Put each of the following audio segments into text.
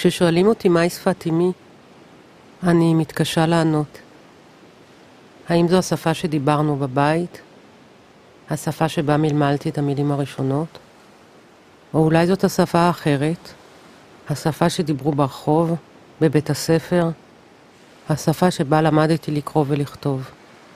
כששואלים אותי מהי שפת אמי, אני מתקשה לענות. האם זו השפה שדיברנו בבית? השפה שבה מלמלתי את המילים הראשונות? או אולי זאת השפה האחרת? השפה שדיברו ברחוב, בבית הספר? השפה שבה למדתי לקרוא ולכתוב?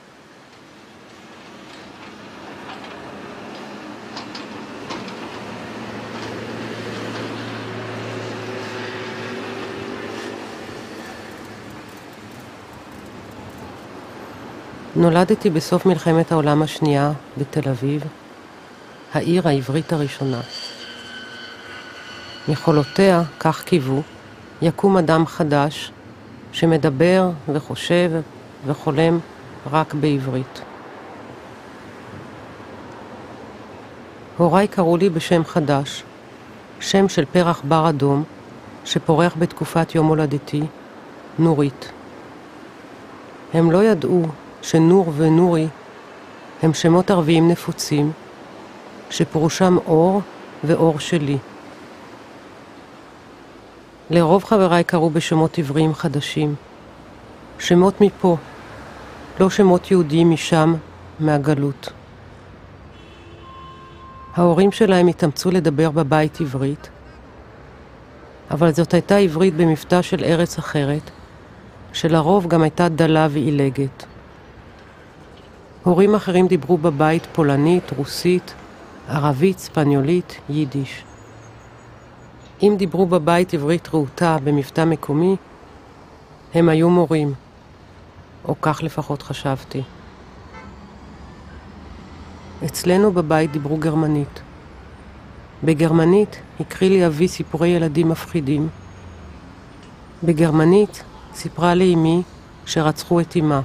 נולדתי בסוף מלחמת העולם השנייה בתל אביב, העיר העברית הראשונה. מחולותיה, כך קיוו, יקום אדם חדש שמדבר וחושב וחולם רק בעברית. הוריי קראו לי בשם חדש, שם של פרח בר אדום שפורח בתקופת יום הולדתי, נורית. הם לא ידעו שנור ונורי הם שמות ערביים נפוצים, שפורשם אור ואור שלי. לרוב חבריי קראו בשמות עבריים חדשים, שמות מפה, לא שמות יהודיים משם, מהגלות. ההורים שלהם התאמצו לדבר בבית עברית, אבל זאת הייתה עברית במבטא של ארץ אחרת, שלרוב גם הייתה דלה ועילגת. הורים אחרים דיברו בבית פולנית, רוסית, ערבית, ספניולית, יידיש. אם דיברו בבית עברית רהוטה במבטא מקומי, הם היו מורים, או כך לפחות חשבתי. אצלנו בבית דיברו גרמנית. בגרמנית הקריא לי אבי סיפורי ילדים מפחידים. בגרמנית סיפרה לי אמי שרצחו את אמה.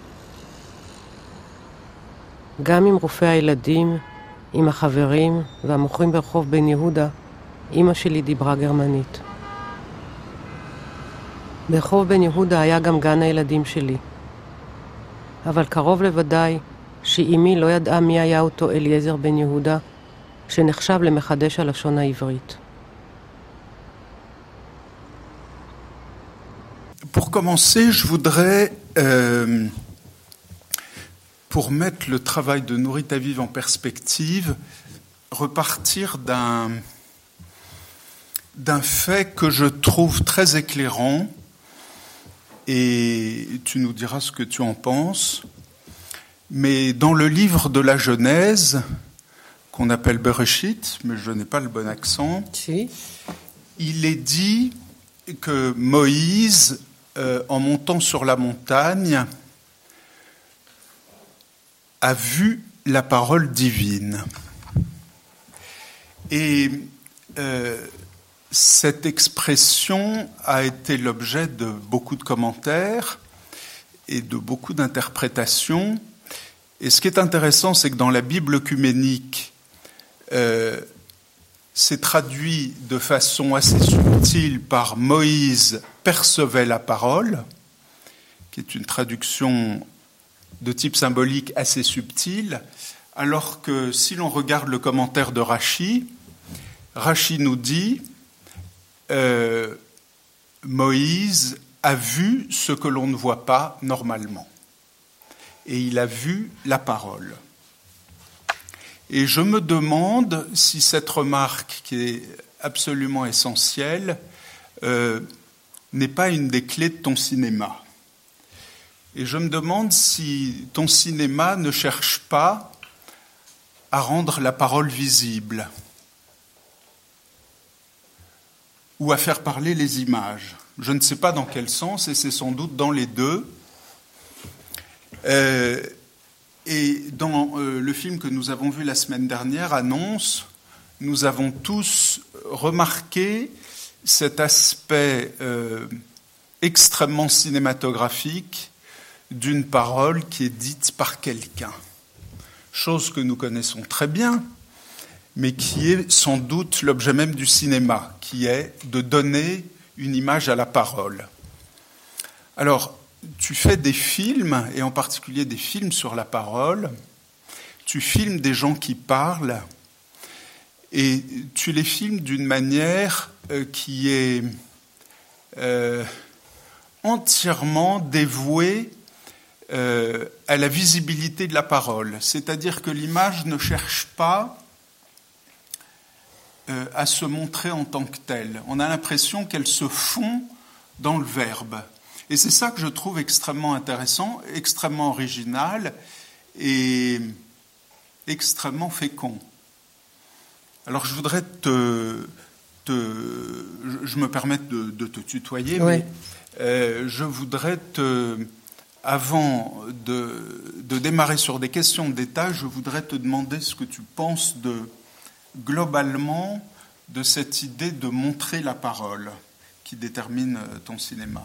גם עם רופאי הילדים, עם החברים והמוכרים ברחוב בן יהודה, אמא שלי דיברה גרמנית. ברחוב בן יהודה היה גם גן הילדים שלי. אבל קרוב לוודאי שאמי לא ידעה מי היה אותו אליעזר בן יהודה, שנחשב למחדש הלשון העברית. Pour commencer, je voudrais, pour mettre le travail de Nourit Aviv en perspective, repartir d'un fait que je trouve très éclairant, et tu nous diras ce que tu en penses. Mais dans le livre de la Genèse, qu'on appelle Bereshit, mais je n'ai pas le bon accent, Si. il est dit que Moïse, en montant sur la montagne, a vu la parole divine. Et cette expression a été l'objet de beaucoup de commentaires et de beaucoup d'interprétations. Et ce qui est intéressant, c'est que dans la Bible œcuménique, c'est traduit de façon assez subtile par Moïse percevait la parole, qui est une traduction de type symbolique assez subtile, alors que si l'on regarde le commentaire de Rashi, Rashi nous dit Moïse a vu ce que l'on ne voit pas normalement. Et il a vu la parole. Et je me demande si cette remarque, qui est absolument essentielle, n'est pas une des clés de ton cinéma. Et je me demande si ton cinéma ne cherche pas à rendre la parole visible ou à faire parler les images. Je ne sais pas dans quel sens, et c'est sans doute dans les deux. Et dans le film que nous avons vu la semaine dernière, Annonce, nous avons tous remarqué cet aspect extrêmement cinématographique d'une parole qui est dite par quelqu'un. Chose que nous connaissons très bien, mais qui est sans doute l'objet même du cinéma, qui est de donner une image à la parole. Alors, tu fais des films, et en particulier des films sur la parole, tu filmes des gens qui parlent, et tu les filmes d'une manière qui est entièrement dévoué à la visibilité de la parole. C'est-à-dire que l'image ne cherche pas à se montrer en tant que telle. On a l'impression qu'elle se fond dans le verbe. Et c'est ça que je trouve extrêmement intéressant, extrêmement original et extrêmement fécond. Alors je voudrais je me permets de te tutoyer, oui. Mais je voudrais avant de démarrer sur des questions de détail, je voudrais te demander ce que tu penses globalement de cette idée de montrer la parole qui détermine ton cinéma.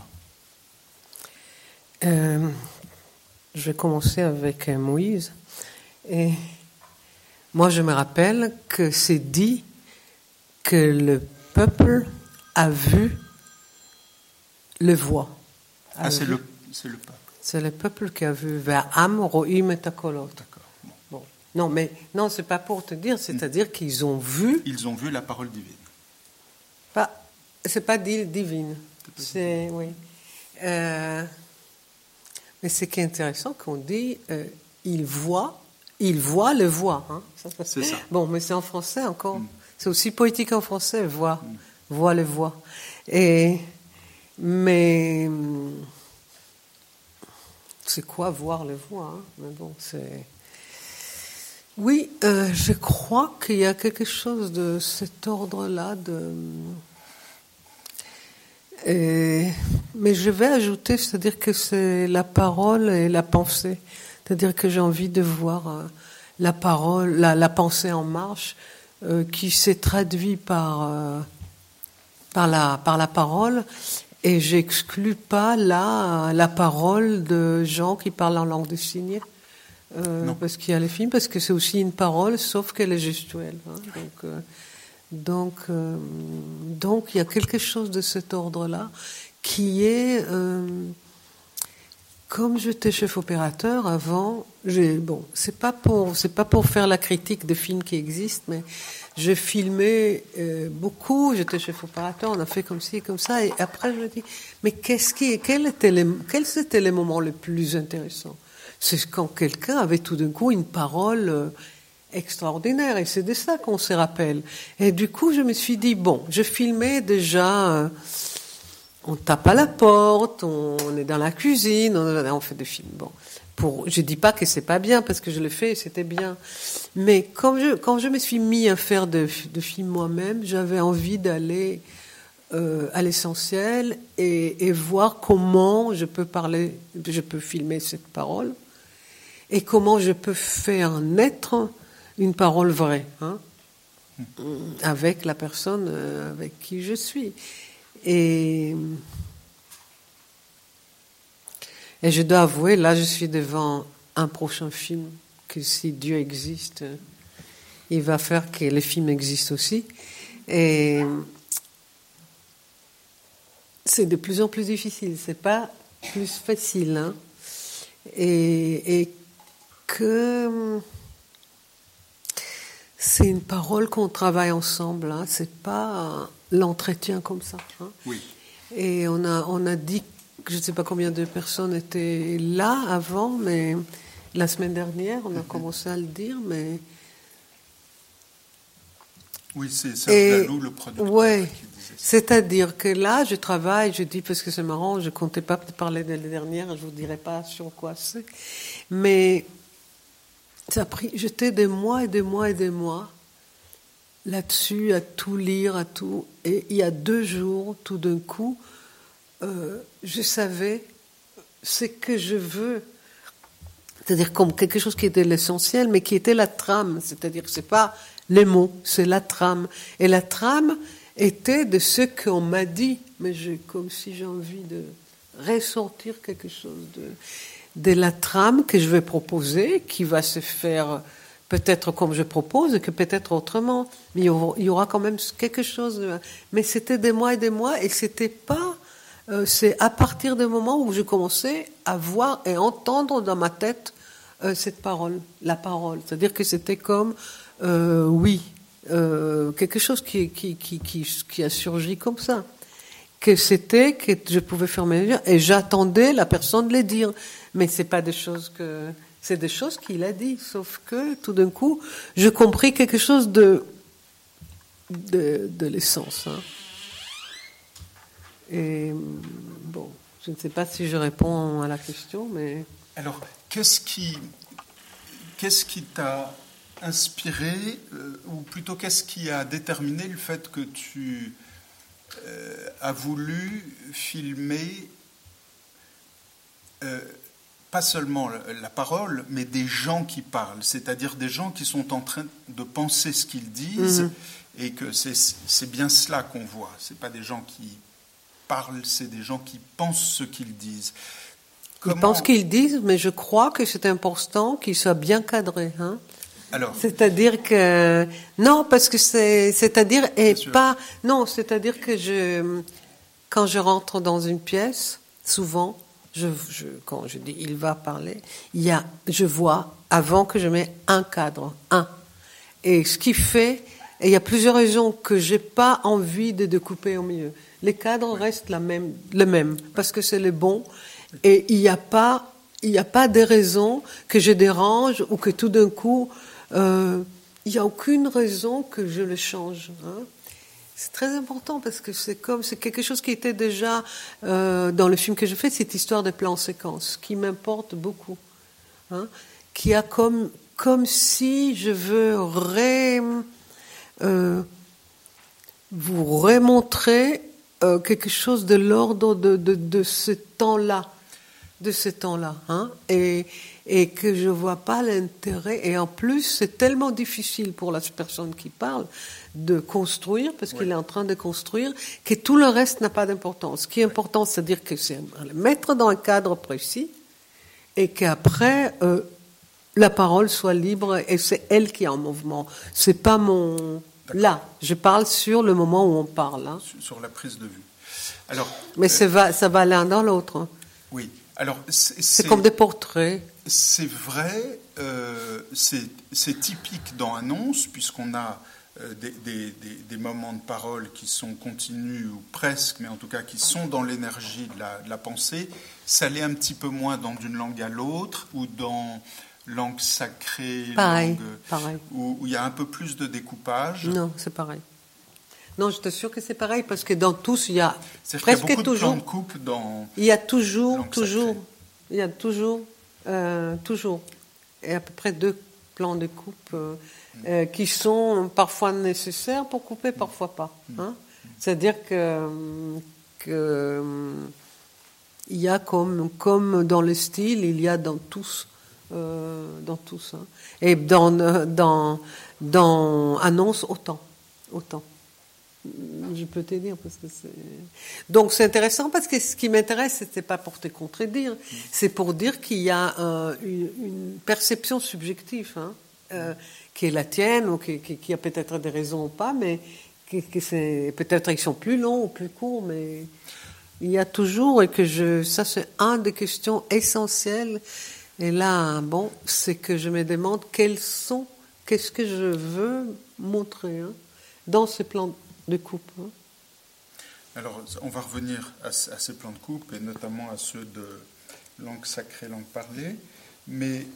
Je vais commencer avec Moïse. Et moi, je me rappelle que c'est dit que le peuple a vu le voix. C'est le peuple. C'est le peuple qui a vu Ve'am ro'im et hakolot. D'accord. Bon. Non, mais non, c'est pas pour te dire, c'est-à-dire qu'ils ont vu. Ils ont vu la parole divine. C'est pas divine. C'est oui. Mais ce qui est intéressant qu'on dit, il voit le voit. Hein. C'est ça. Bon, mais c'est en français encore. C'est aussi poétique en français, voit le voit. Mais c'est quoi voir le voit, hein? Mais bon, c'est. Oui, je crois qu'il y a quelque chose de cet ordre-là mais je vais ajouter, c'est-à-dire que c'est la parole et la pensée. C'est-à-dire que j'ai envie de voir la parole, la pensée en marche, qui s'est traduite par la parole, et j'exclus pas la parole de gens qui parlent en langue de signes, parce qu'il y a les films, parce que c'est aussi une parole, sauf qu'elle est gestuelle. Hein, donc, il y a quelque chose de cet ordre-là qui est, comme j'étais chef opérateur avant, c'est pas pour faire la critique de films qui existent, mais j'ai filmé beaucoup. J'étais chef opérateur, on a fait comme ci, comme ça, et après je me dis, mais quels étaient les moments les plus intéressants? C'est quand quelqu'un avait tout d'un coup une parole extraordinaire, et c'est de ça qu'on se rappelle. Et du coup, je me suis dit, bon, je filmais déjà, on tape à la porte, on est dans la cuisine, on fait des films. Bon, je dis pas que c'est pas bien, parce que je le fais et c'était bien. Mais quand je me suis mis à faire de films moi-même, j'avais envie d'aller à l'essentiel et voir comment je peux filmer cette parole, et comment je peux faire naître une parole vraie, hein, avec la personne avec qui je suis. Et je dois avouer, là, je suis devant un prochain film que, si Dieu existe, il va faire que les films existent aussi. Et c'est de plus en plus difficile, c'est pas plus facile, hein. Et que c'est une parole qu'on travaille ensemble, hein. C'est pas l'entretien comme ça, hein. Oui. Et on a dit, je ne sais pas combien de personnes étaient là avant, mais la semaine dernière, on a commencé à le dire, mais. Oui, c'est Serge Laloux, le producteur, ouais, qui disait ça. C'est-à-dire que là, je travaille, je dis, parce que c'est marrant, je ne comptais pas parler de l'année dernière, je ne vous dirai pas sur quoi c'est, mais ça a pris, j'étais des mois et des mois et des mois là-dessus, à tout lire, à tout. Et il y a 2 jours, tout d'un coup, je savais ce que je veux. C'est-à-dire comme quelque chose qui était l'essentiel, mais qui était la trame. C'est-à-dire que ce n'est pas les mots, c'est la trame. Et la trame était de ce qu'on m'a dit. Mais comme si j'ai envie de ressortir quelque chose de la trame que je vais proposer, qui va se faire peut-être comme je propose, et que peut-être autrement. Mais il y aura quand même quelque chose. Mais c'était des mois, et c'était pas. C'est à partir du moment où je commençais à voir et entendre dans ma tête cette parole, la parole. C'est-à-dire que c'était comme, quelque chose qui a surgi comme ça. que je pouvais fermer les yeux et j'attendais la personne de les dire. Mais c'est pas des choses c'est des choses qu'il a dit. Sauf que, tout d'un coup, je compris quelque chose de l'essence, hein. Et bon, je ne sais pas si je réponds à la question, mais... Alors, qu'est-ce qui t'a inspiré, ou plutôt qu'est-ce qui a déterminé le fait que tu as voulu filmer pas seulement la parole, mais des gens qui parlent, c'est-à-dire des gens qui sont en train de penser ce qu'ils disent, et que c'est bien cela qu'on voit. C'est pas des gens qui parlent, c'est des gens qui pensent ce qu'ils disent. Ils pensent qu'ils disent, mais je crois que c'est important qu'ils soient bien cadrés, hein. Alors, c'est-à-dire que non, parce que c'est-à-dire c'est-à-dire que quand je rentre dans une pièce, souvent, quand je dis il va parler, je vois avant que je mets un cadre, et ce qui fait, et il y a plusieurs raisons que j'ai pas envie de découper au milieu. Les cadres restent le même, parce que c'est le bon, et il n'y a pas de raison que je dérange ou que tout d'un coup il n'y a aucune raison que je le change, hein. C'est très important parce que c'est quelque chose qui était déjà dans le film que je fais, cette histoire de plan séquence qui m'importe beaucoup, hein, qui a comme si je veux vous remontrer quelque chose de l'ordre de ce temps-là. Hein, et que je vois pas l'intérêt, et en plus c'est tellement difficile pour la personne qui parle de construire, parce qu'il est en train de construire, que tout le reste n'a pas d'importance. Ce qui est important, c'est-à-dire que c'est le mettre dans un cadre précis, et qu'après la parole soit libre, et c'est elle qui est en mouvement. C'est pas là, je parle sur le moment où on parle, hein. Sur la prise de vue. Alors, mais ça va l'un dans l'autre, hein. Oui. Alors, c'est comme des portraits. C'est vrai, c'est typique dans Annonce, puisqu'on a des moments de parole qui sont continus, ou presque, mais en tout cas qui sont dans l'énergie de la pensée. Ça l'est un petit peu moins dans d'une langue à l'autre, ou dans langue sacrée, pareil. Où il y a un peu plus de découpage. Non, c'est pareil. Non, je t'assure que c'est pareil, parce que dans tous, il y a presque qu'il y a beaucoup toujours... de plans de coupe dans... Il y a toujours, il y a toujours, et à peu près 2 plans de coupe qui sont parfois nécessaires pour couper, parfois pas, hein. C'est-à-dire que il y a comme dans le style, il y a dans tous, hein. Et dans Annonce, autant. Je peux te dire, parce que donc c'est intéressant, parce que ce qui m'intéresse, c'était pas pour te contredire, c'est pour dire qu'il y a une perception subjective, hein, qui est la tienne, ou qui a peut-être des raisons ou pas, mais peut-être ils sont plus longs ou plus courts, mais il y a toujours, et ça c'est une des questions essentielles, et là, bon, c'est que je me demande qu'est-ce que je veux montrer, hein, dans ces plans de coupe, hein. Alors, on va revenir à ces plans de coupe, et notamment à ceux de langue sacrée, langue parlée. Mais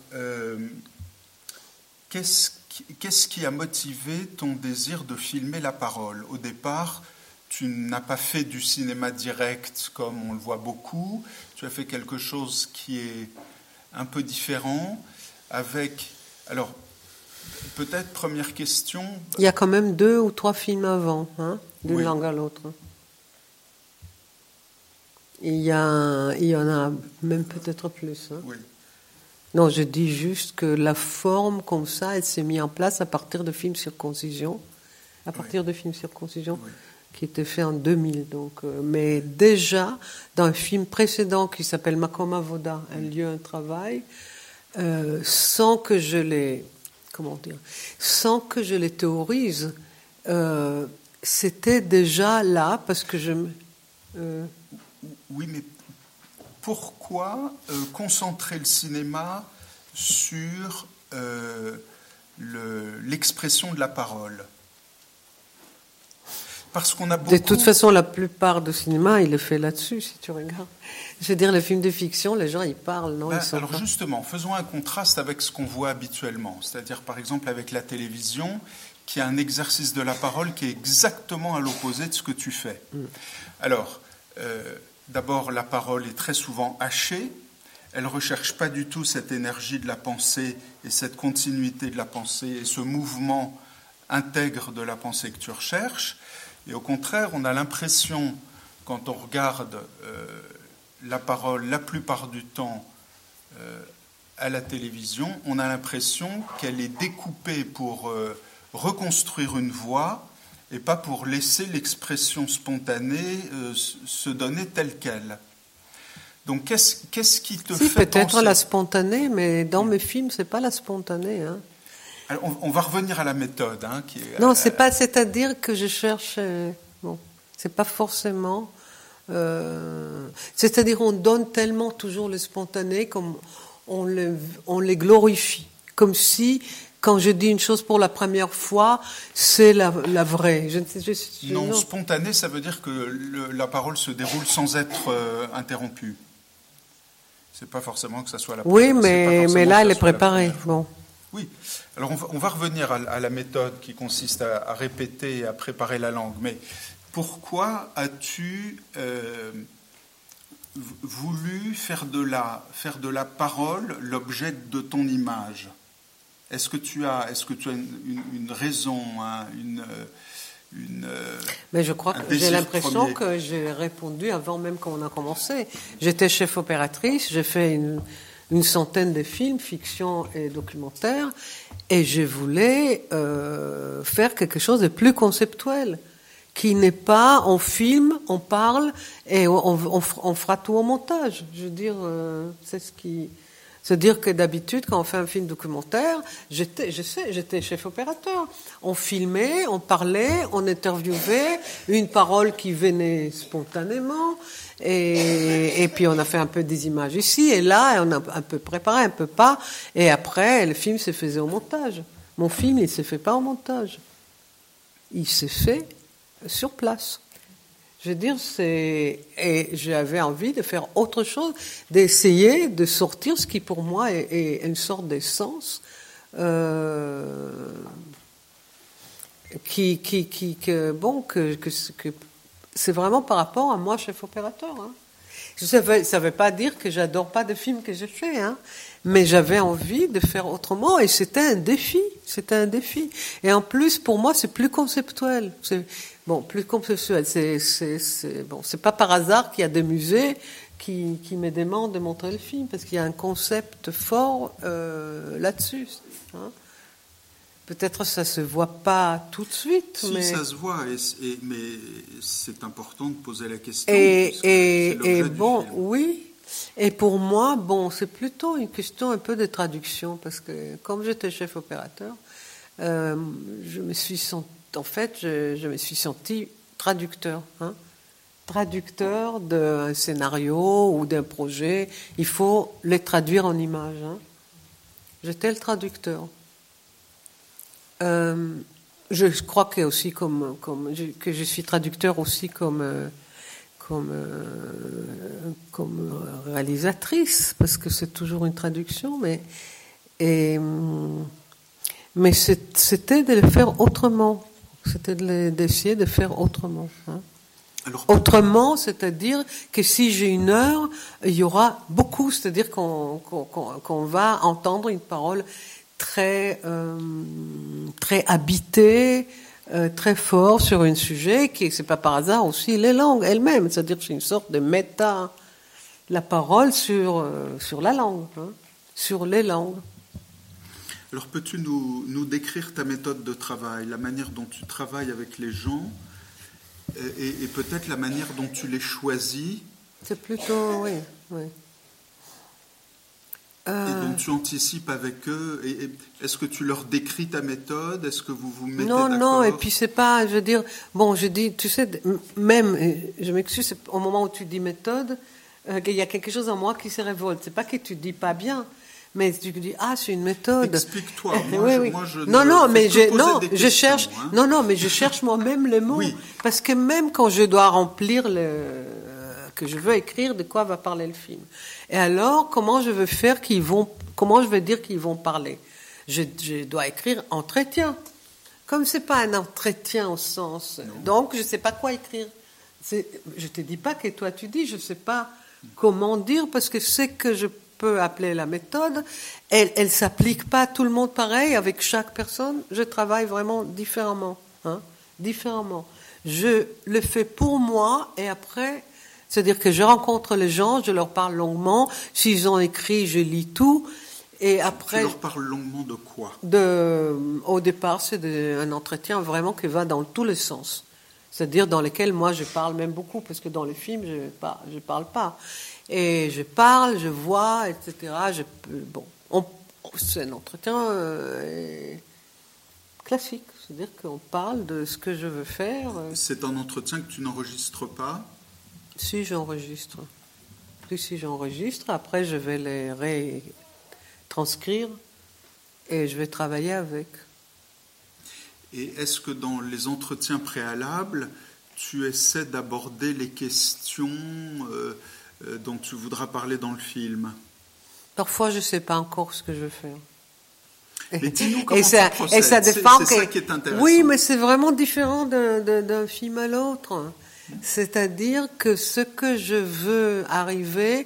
qu'est-ce qui a motivé ton désir de filmer la parole ? Au départ, tu n'as pas fait du cinéma direct comme on le voit beaucoup. Tu as fait quelque chose qui est un peu différent, avec... Alors, peut-être, première question... Il y a quand même 2 ou 3 films avant, hein, d'une langue à l'autre. Il y en a même peut-être plus, hein. Oui. Non, je dis juste que la forme comme ça, elle s'est mise en place à partir de films circoncision, qui était fait en 2000. Donc, mais déjà, dans un film précédent qui s'appelle Makom Avoda, un lieu, un travail, sans que je les théorise, c'était déjà là, parce que Oui, mais pourquoi concentrer le cinéma sur l'expression de la parole ? Parce qu'on a beaucoup... De toute façon, la plupart du cinéma, il est fait là-dessus, si tu regardes. Je veux dire, les films de fiction, les gens, ils parlent, non? Alors justement, faisons un contraste avec ce qu'on voit habituellement. C'est-à-dire, par exemple, avec la télévision, qui a un exercice de la parole qui est exactement à l'opposé de ce que tu fais. Alors, d'abord, la parole est très souvent hachée. Elle ne recherche pas du tout cette énergie de la pensée et cette continuité de la pensée et ce mouvement intègre de la pensée que tu recherches. Et au contraire, on a l'impression, quand on regarde la parole la plupart du temps à la télévision, on a l'impression qu'elle est découpée pour reconstruire une voix et pas pour laisser l'expression spontanée se donner telle qu'elle. Donc, qu'est-ce qui te fait peut-être penser... la spontanée, mais dans mes films, c'est pas la spontanée. Hein. Alors, on va revenir à la méthode. Hein, qui est, non, c'est pas. C'est-à-dire que je cherche. Bon, c'est pas forcément. C'est-à-dire, on donne tellement toujours le spontané, comme on les glorifie, comme si. Quand je dis une chose pour la première fois, c'est la vraie. Non, spontané, ça veut dire que la parole se déroule sans être interrompue. C'est pas forcément que ça soit la première. Oui, mais là, elle est préparée. Bon. Oui. Alors, on va revenir à la méthode qui consiste à répéter et à préparer la langue. Mais pourquoi as-tu voulu faire de la parole l'objet de ton image ? Est-ce que tu as une raison, hein, Mais je crois que j'ai l'impression que j'ai répondu avant même qu'on a commencé. J'étais chef opératrice, j'ai fait une centaine de films, fiction et documentaire, et je voulais faire quelque chose de plus conceptuel, qui n'est pas on filme, on parle et on fera tout au montage. Je veux dire, c'est ce qui... C'est-à-dire que d'habitude, quand on fait un film documentaire, j'étais chef opérateur. On filmait, on parlait, on interviewait, une parole qui venait spontanément, et puis on a fait un peu des images ici et là, et on a un peu préparé, un peu pas, et après, le film se faisait au montage. Mon film, il ne se fait pas au montage. Il se fait sur place. Je veux dire, et j'avais envie de faire autre chose, d'essayer de sortir ce qui pour moi est une sorte d'essence que c'est vraiment par rapport à moi, chef opérateur. Hein. Ça veut pas dire que j'adore pas de films que j'ai fait, hein, mais j'avais envie de faire autrement et c'était un défi. Et en plus, pour moi, c'est plus conceptuel. Plus conceptuel. C'est pas par hasard qu'il y a des musées qui me demandent de montrer le film, parce qu'il y a un concept fort là-dessus. Hein. Peut-être ça se voit pas tout de suite. Si, mais... ça se voit, mais c'est important de poser la question. Et bon, oui. Et pour moi, c'est plutôt une question un peu de traduction, parce que comme j'étais chef opérateur, je me suis senti traducteur. Hein. Traducteur d'un scénario ou d'un projet. Il faut les traduire en images. Hein. J'étais le traducteur. Je crois que aussi que je suis traducteur aussi comme réalisatrice, parce que c'est toujours une traduction, mais c'était de le faire autrement. C'était d'essayer de faire autrement. Hein. Alors, autrement, c'est-à-dire que si j'ai 1 heure, il y aura beaucoup, c'est-à-dire qu'on va entendre une parole très habité, très fort sur un sujet qui, c'est pas par hasard aussi les langues elles-mêmes, c'est-à-dire que c'est une sorte de méta, la parole sur la langue, hein, sur les langues. Alors peux-tu nous décrire ta méthode de travail, la manière dont tu travailles avec les gens et peut-être la manière dont tu les choisis? C'est plutôt, oui. Et donc tu anticipes avec eux. Et est-ce que tu leur décris ta méthode? Est-ce que vous mettez d'accord? Non. Et puis c'est pas, je veux dire, je dis, tu sais, même, je m'excuse, au moment où tu dis méthode, qu'il y a quelque chose en moi qui se révolte. C'est pas que tu dis pas bien, Mais tu dis, c'est une méthode. Explique-toi. Moi, je cherche moi-même les mots. Oui. Parce que même quand je dois remplir que je veux écrire de quoi va parler le film. Et alors, comment je veux dire qu'ils vont parler? Je dois écrire entretien. Comme c'est pas un entretien au sens, donc je sais pas quoi écrire. Je te dis pas que toi tu dis, je sais pas comment dire, parce que c'est que je peux appeler la méthode, elle s'applique pas à tout le monde pareil, avec chaque personne, je travaille vraiment différemment, différemment. Je le fais pour moi, et après, c'est-à-dire que je rencontre les gens, je leur parle longuement, s'ils ont écrit, je lis tout, et après... Tu leur parles longuement de quoi? Au départ, c'est un entretien vraiment qui va dans tous les sens. C'est-à-dire dans lequel moi je parle même beaucoup, parce que dans les films, je parle pas. Et je parle, je vois, etc. C'est un entretien classique. C'est-à-dire qu'on parle de ce que je veux faire. C'est un entretien que tu n'enregistres pas? Si, j'enregistre. Si, j'enregistre. Après, je vais les transcrire et je vais travailler avec. Et est-ce que dans les entretiens préalables, tu essaies d'aborder les questions dont tu voudras parler dans le film? Parfois, je ne sais pas encore ce que je veux faire. Mais dis-nous comment tu procèdes. Et ça dépend. C'est ça qui est intéressant. Oui, mais c'est vraiment différent d'un film à l'autre. C'est-à-dire que ce que je veux arriver,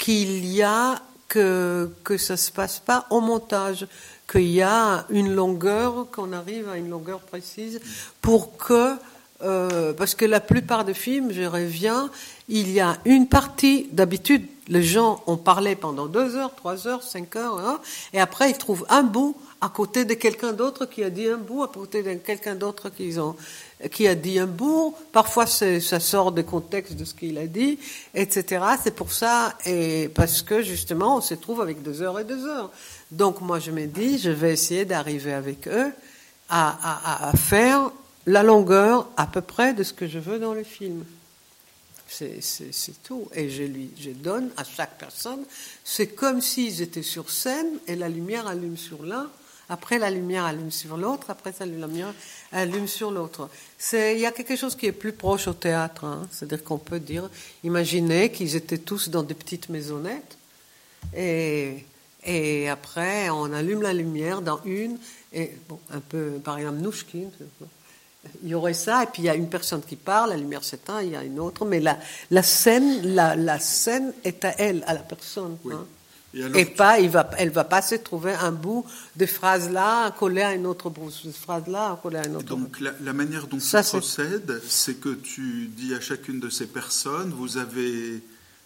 que ça se passe pas au montage, qu'il y a une longueur, qu'on arrive à une longueur précise pour que, parce que la plupart des films, je reviens, il y a une partie, d'habitude, les gens ont parlé pendant 2 heures, 3 heures, 5 heures, et après ils trouvent un bout à côté de quelqu'un d'autre qui a dit un bout, à côté de quelqu'un d'autre qui a dit un bout. Parfois, ça sort du contexte de ce qu'il a dit, etc. C'est pour ça, et parce que justement, on se trouve avec 2 heures et 2 heures. Donc, moi, je me dis, je vais essayer d'arriver avec eux à faire la longueur à peu près de ce que je veux dans le film. C'est tout. Et je donne à chaque personne, c'est comme s'ils étaient sur scène et la lumière allume sur l'un. Après, la lumière allume sur l'autre. Après, la lumière allume sur l'autre. Il y a quelque chose qui est plus proche au théâtre. C'est-à-dire qu'on peut imaginer qu'ils étaient tous dans des petites maisonnettes. Et après, on allume la lumière dans une. Et un peu, par exemple, Nouchkine. Il y aurait ça. Et puis, il y a une personne qui parle. La lumière s'éteint. Il y a une autre. Mais la scène est à elle, à la personne. Oui. Et pas, elle va pas se trouver un bout de phrase là collé à une autre phrase là collé à une autre. Donc la manière dont tu procèdes, c'est que tu dis à chacune de ces personnes, vous avez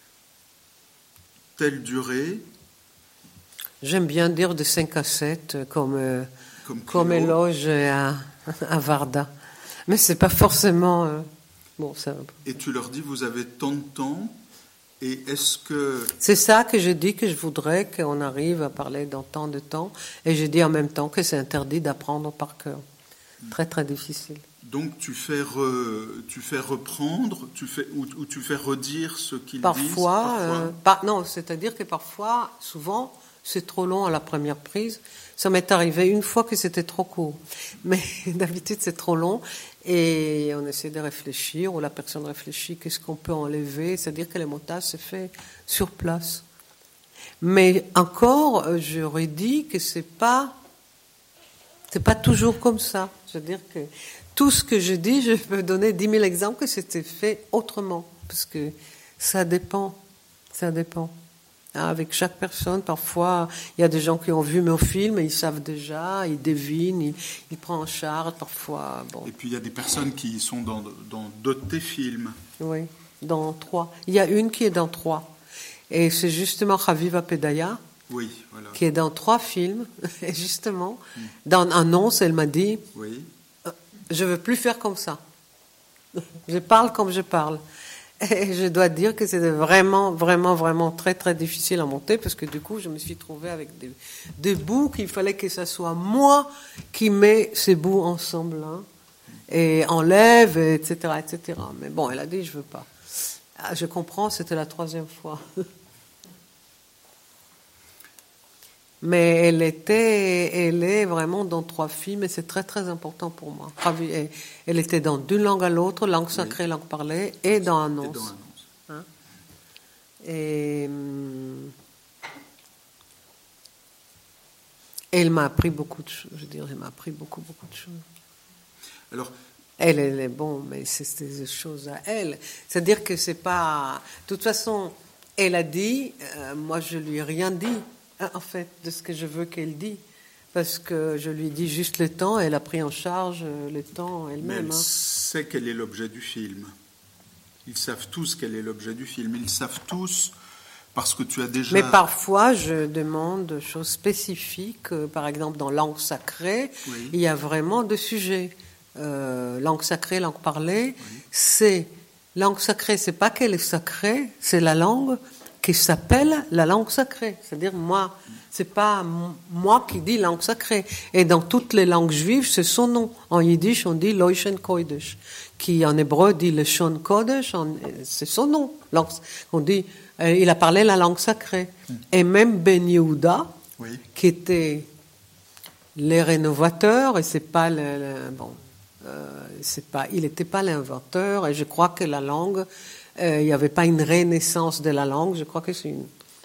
telle durée. J'aime bien dire de 5 à 7 comme éloge à Varda, mais c'est pas forcément ça. Et tu leur dis vous avez tant de temps. Et est-ce que... C'est ça que je dis, que je voudrais qu'on arrive à parler dans tant de temps. Et je dis en même temps que c'est interdit d'apprendre par cœur. Très, très difficile. Donc tu fais reprendre, tu fais redire ce qu'ils disent parfois. Non, c'est-à-dire que parfois, souvent, c'est trop long à la première prise. Ça m'est arrivé une fois que c'était trop court. Mais d'habitude, c'est trop long. Et on essaie de réfléchir, ou la personne réfléchit, qu'est-ce qu'on peut enlever. C'est-à-dire que le montage se fait sur place. Mais encore, j'aurais dit que c'est pas toujours comme ça. C'est-à-dire que tout ce que je dis, je peux donner 10 000 exemples que c'était fait autrement. Parce que ça dépend. Avec chaque personne, parfois, il y a des gens qui ont vu mon film et ils savent déjà, ils devinent, ils prennent en charge, parfois. Et puis il y a des personnes qui sont dans d'autres tes films. Oui, dans 3. Il y a une qui est dans 3. Et c'est justement Chaviva Pedaya, oui, voilà. Qui est dans 3 films. Et justement, dans Annonce, elle m'a dit, je ne veux plus faire comme ça. Je parle comme je parle. Et je dois dire que c'était vraiment, vraiment, vraiment très, très difficile à monter parce que du coup, je me suis trouvée avec des bouts qu'il fallait que ce soit moi qui mets ces bouts ensemble et enlève, etc., etc. Mais bon, elle a dit, je veux pas. Je comprends, c'était la 3e fois. Mais elle est vraiment dans 3 films et c'est très très important pour moi. Elle était dans d'une langue à l'autre, langue sacrée, langue parlée, et dans Annonce. Hein? Et elle m'a appris beaucoup de choses. Je dirais, elle m'a appris beaucoup de choses. Alors, elle est bon, mais c'est des choses à elle. C'est-à-dire que c'est pas. De toute façon, elle a dit. Moi, je lui ai rien dit. En fait, de ce que je veux qu'elle dise. Parce que je lui dis juste le temps, elle a pris en charge le temps elle-même. Mais elle sait quel est l'objet du film. Ils savent tous quel est l'objet du film. Ils savent tous, parce que tu as déjà... Mais parfois, je demande des choses spécifiques. Par exemple, dans langue sacrée, oui. Il y a vraiment deux sujets. Langue sacrée, langue parlée. Oui. C'est... Langue sacrée, c'est pas qu'elle est sacrée, c'est la langue qui s'appelle la langue sacrée. C'est-à-dire, moi, c'est pas moi qui dis langue sacrée. Et dans toutes les langues juives, c'est son nom. En yiddish, on dit Loishen Kodesh, qui en hébreu dit le Shon Kodesh, c'est son nom. On dit, il a parlé la langue sacrée. Et même Ben Yehuda, oui. Qui était les rénovateurs, et c'est pas il n'était pas l'inventeur, et je crois que la langue, il n'y avait pas une renaissance de la langue. Je crois que c'est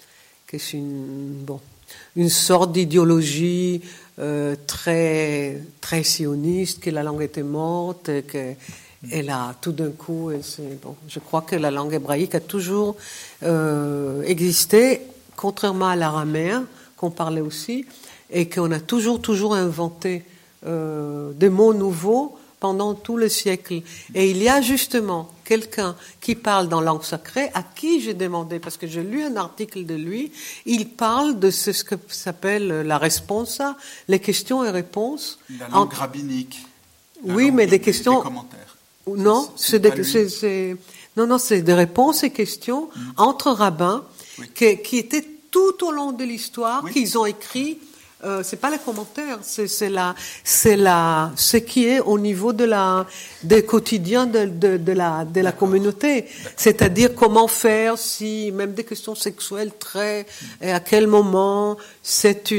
une sorte d'idéologie très très sioniste, que la langue était morte, qu'elle a tout d'un coup. Je crois que la langue hébraïque a toujours existé, contrairement à l'araméen qu'on parlait aussi, et qu'on a toujours inventé des mots nouveaux pendant tout le siècle. Et il y a justement quelqu'un qui parle dans langue sacrée, à qui j'ai demandé, parce que j'ai lu un article de lui, il parle de ce que s'appelle la responsa, les questions et réponses. La langue rabbinique. Oui, mais des questions... Des commentaires. Non, c'est des réponses et questions entre rabbins, oui. qui étaient tout au long de l'histoire, oui. Qu'ils ont écrit... c'est pas les commentaires, c'est ce qui est au niveau des quotidiens de la communauté. C'est-à-dire comment faire si, même des questions sexuelles et à quel moment c'est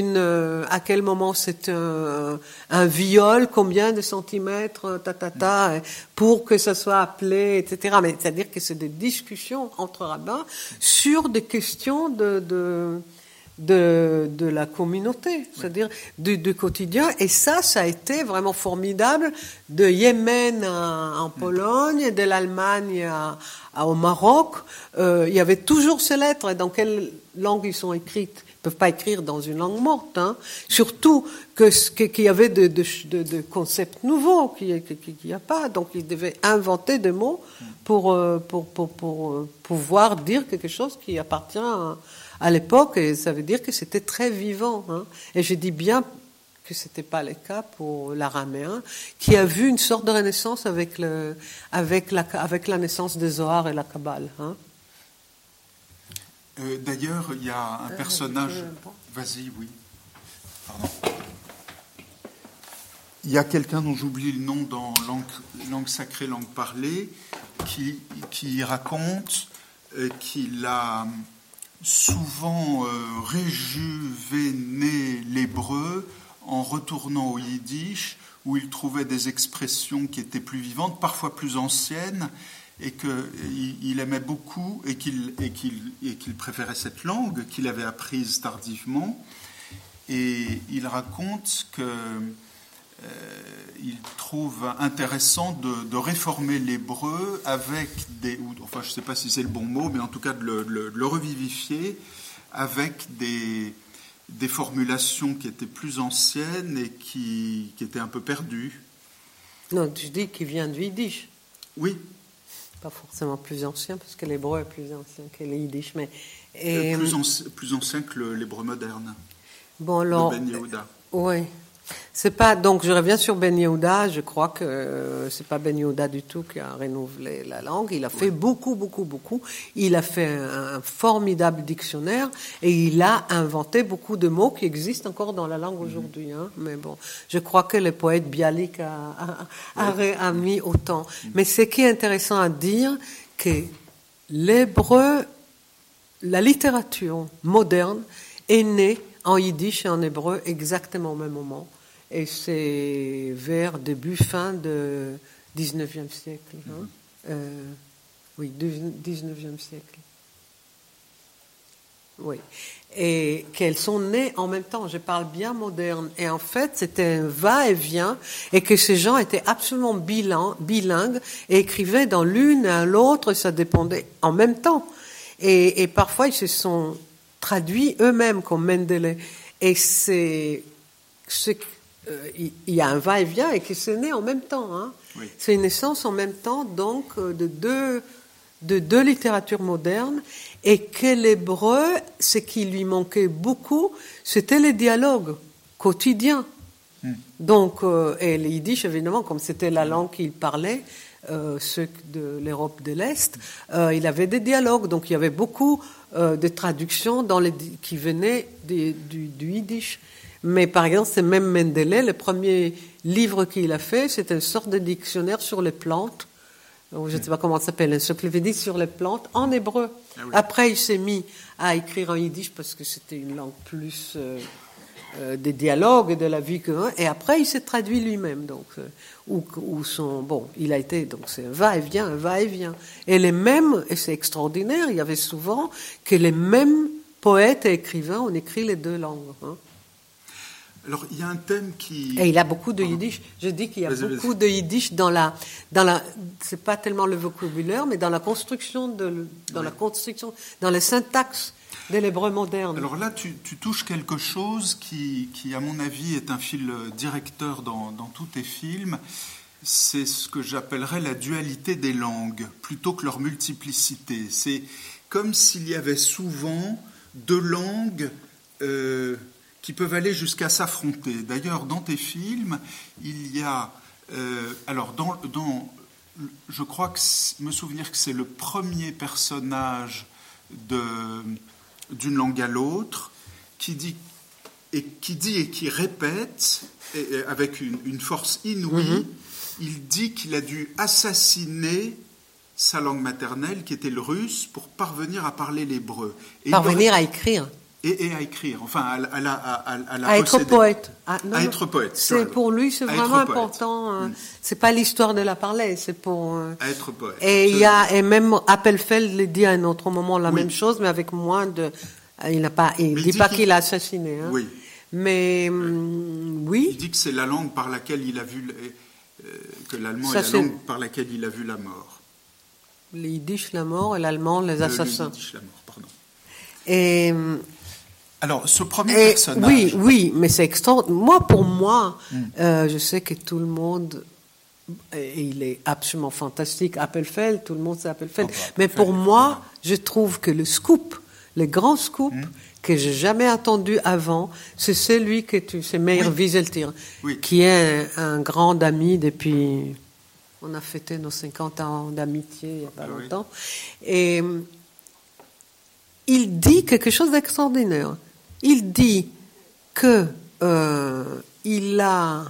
un viol, combien de centimètres, pour que ça soit appelé, etc. Mais c'est-à-dire que c'est des discussions entre rabbins sur des questions de la communauté, c'est-à-dire du quotidien. Et ça a été vraiment formidable, de Yémen en Pologne, de l'Allemagne au Maroc. Il y avait toujours ces lettres. Et dans quelle langue ils sont écrites? Ils ne peuvent pas écrire dans une langue morte. Hein. Surtout qu'il y avait de concepts nouveaux qu'il n'y a pas. Donc ils devaient inventer des mots pour pouvoir dire quelque chose qui appartient à l'époque, et ça veut dire que c'était très vivant. Hein. Et je dis bien que c'était pas le cas pour l'araméen, qui a vu une sorte de renaissance avec la naissance des Zohar et la Kabbale. Hein. D'ailleurs, il y a un personnage... Vas-y, oui. Pardon. Il y a quelqu'un dont j'oublie le nom dans langue sacrée, langue parlée, qui raconte qu'il a... souvent réjuvéné l'hébreu en retournant au yiddish, où il trouvait des expressions qui étaient plus vivantes, parfois plus anciennes, et qu'il aimait beaucoup, et qu'il préférait cette langue qu'il avait apprise tardivement. Et il raconte il trouve intéressant de réformer l'hébreu avec enfin je ne sais pas si c'est le bon mot, mais en tout cas de le revivifier avec des formulations qui étaient plus anciennes et qui étaient un peu perdues. Non, tu dis qu'il vient du yiddish. Oui. Pas forcément plus ancien, parce que l'hébreu est plus ancien que le yiddish, mais... plus ancien que l'hébreu moderne. Bon, alors... Ben Yehuda. Oui. C'est pas, donc je reviens sur Ben Yehuda, je crois que c'est pas Ben Yehuda du tout qui a renouvelé la langue, il a fait beaucoup, il a fait un formidable dictionnaire et il a inventé beaucoup de mots qui existent encore dans la langue aujourd'hui, hein. Mais bon, je crois que le poète Bialik a mis autant. Mais ce qui est intéressant à dire, que l'hébreu, la littérature moderne est née en yiddish et en hébreu exactement au même moment. Et c'est vers fin de 19e siècle. Oui, 19e siècle. Oui. Et qu'elles sont nées en même temps. Je parle bien moderne. Et en fait, c'était un va-et-vient. Et que ces gens étaient absolument bilingues et écrivaient dans l'une et à l'autre. Ça dépendait en même temps. Et parfois, ils se sont traduits eux-mêmes comme Mendeley. Et il y a un va-et-vient et que c'est né en même temps. Hein. Oui. C'est une naissance en même temps, donc, de deux littératures modernes, et que l'hébreu, ce qui lui manquait beaucoup, c'était les dialogues quotidiens. Donc, et le yiddish, évidemment, comme c'était la langue qu'il parlait, ceux de l'Europe de l'Est, il avait des dialogues, donc il y avait beaucoup de traductions qui venaient du yiddish. Mais par exemple, c'est même Mendeley, le premier livre qu'il a fait, c'est une sorte de dictionnaire sur les plantes. Je ne sais pas comment ça s'appelle, encyclopédie sur les plantes, en hébreu. Ah oui. Après, il s'est mis à écrire en yiddish parce que c'était une langue plus des dialogues et de la vie et après, il s'est traduit lui-même. Donc, il a été, donc c'est un va-et-vient. Et les mêmes, et c'est extraordinaire, il y avait souvent que les mêmes poètes et écrivains, on écrit les deux langues. Hein. Alors, il y a un thème qui... Et il a beaucoup de yiddish. Je dis qu'il y a beaucoup de yiddish dans la, c'est pas tellement le vocabulaire, mais dans la construction dans les syntaxes de l'hébreu moderne. Alors là, tu touches quelque chose qui, à mon avis, est un fil directeur dans tous tes films. C'est ce que j'appellerais la dualité des langues, plutôt que leur multiplicité. C'est comme s'il y avait souvent deux langues... qui peuvent aller jusqu'à s'affronter. D'ailleurs, dans tes films, il y a... je crois me souvenir que c'est le premier personnage d'une langue à l'autre qui dit et qui répète avec une force inouïe. Il dit qu'il a dû assassiner sa langue maternelle, qui était le russe, pour parvenir à parler l'hébreu. Parvenir à écrire. Et à écrire, enfin à la à être poète. À être poète. Pour lui, c'est vraiment important. C'est pas l'histoire de la parler, c'est pour. À être poète. Et même Appelfeld le dit à un autre moment la même chose, mais avec moins de. Il dit pas qu'il a assassiné. Hein. Oui. Mais oui. Il dit que c'est la langue par laquelle il a vu que l'allemand est la langue par laquelle il a vu la mort. Le yiddish la mort et l'allemand les assassins. Le yiddish la mort, pardon. Et alors, ce premier personnage... Oui, mais c'est extraordinaire. Pour moi, je sais que tout le monde, il est absolument fantastique. Appelfeld, tout le monde sait Appelfeld. Mais pour moi, je trouve que le grand scoop que j'ai jamais entendu avant, c'est celui c'est Meir Wieseltier, qui est un grand ami depuis... On a fêté nos 50 ans d'amitié il n'y a pas longtemps. Et il dit quelque chose d'extraordinaire. Il dit que il a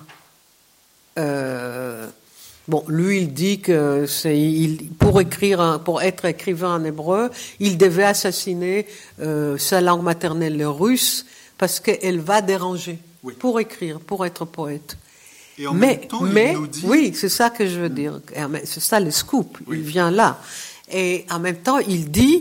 lui il dit que pour être écrivain en hébreu, il devait assassiner sa langue maternelle, le russe, parce qu'elle va déranger pour écrire, pour être poète. Et en même temps, il nous dit... Oui, c'est ça que je veux dire. C'est ça le scoop. Il vient là. Et en même temps, il dit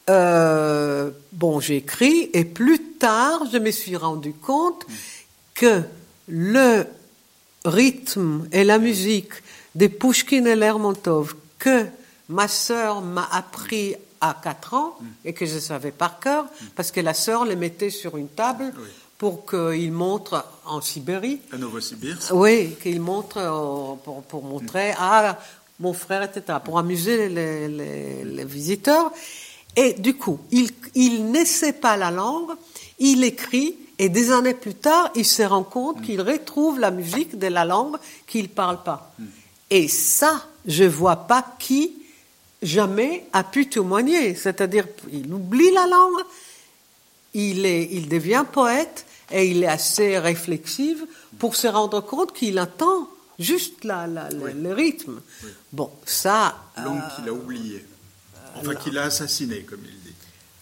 j'ai écrit, et plus tard, je me suis rendu compte que le rythme et la musique de Pouchkine et Lermontov que ma sœur m'a appris à 4 ans, et que je savais par cœur, parce que la sœur les mettait sur une table pour qu'il montre en Sibérie. À Novosibirsk. Oui, qu'il montre pour montrer à mon frère, etc., pour amuser les visiteurs. Et du coup, il ne sait pas la langue, il écrit, et des années plus tard, il se rend compte qu'il retrouve la musique de la langue qu'il ne parle pas. Et ça, je ne vois pas qui jamais a pu témoigner. C'est-à-dire, il oublie la langue, il devient poète, et il est assez réflexif pour se rendre compte qu'il entend juste le rythme. Bon, ça... Langue qu'il a oubliée. Enfin, qu'il a assassiné, comme il dit.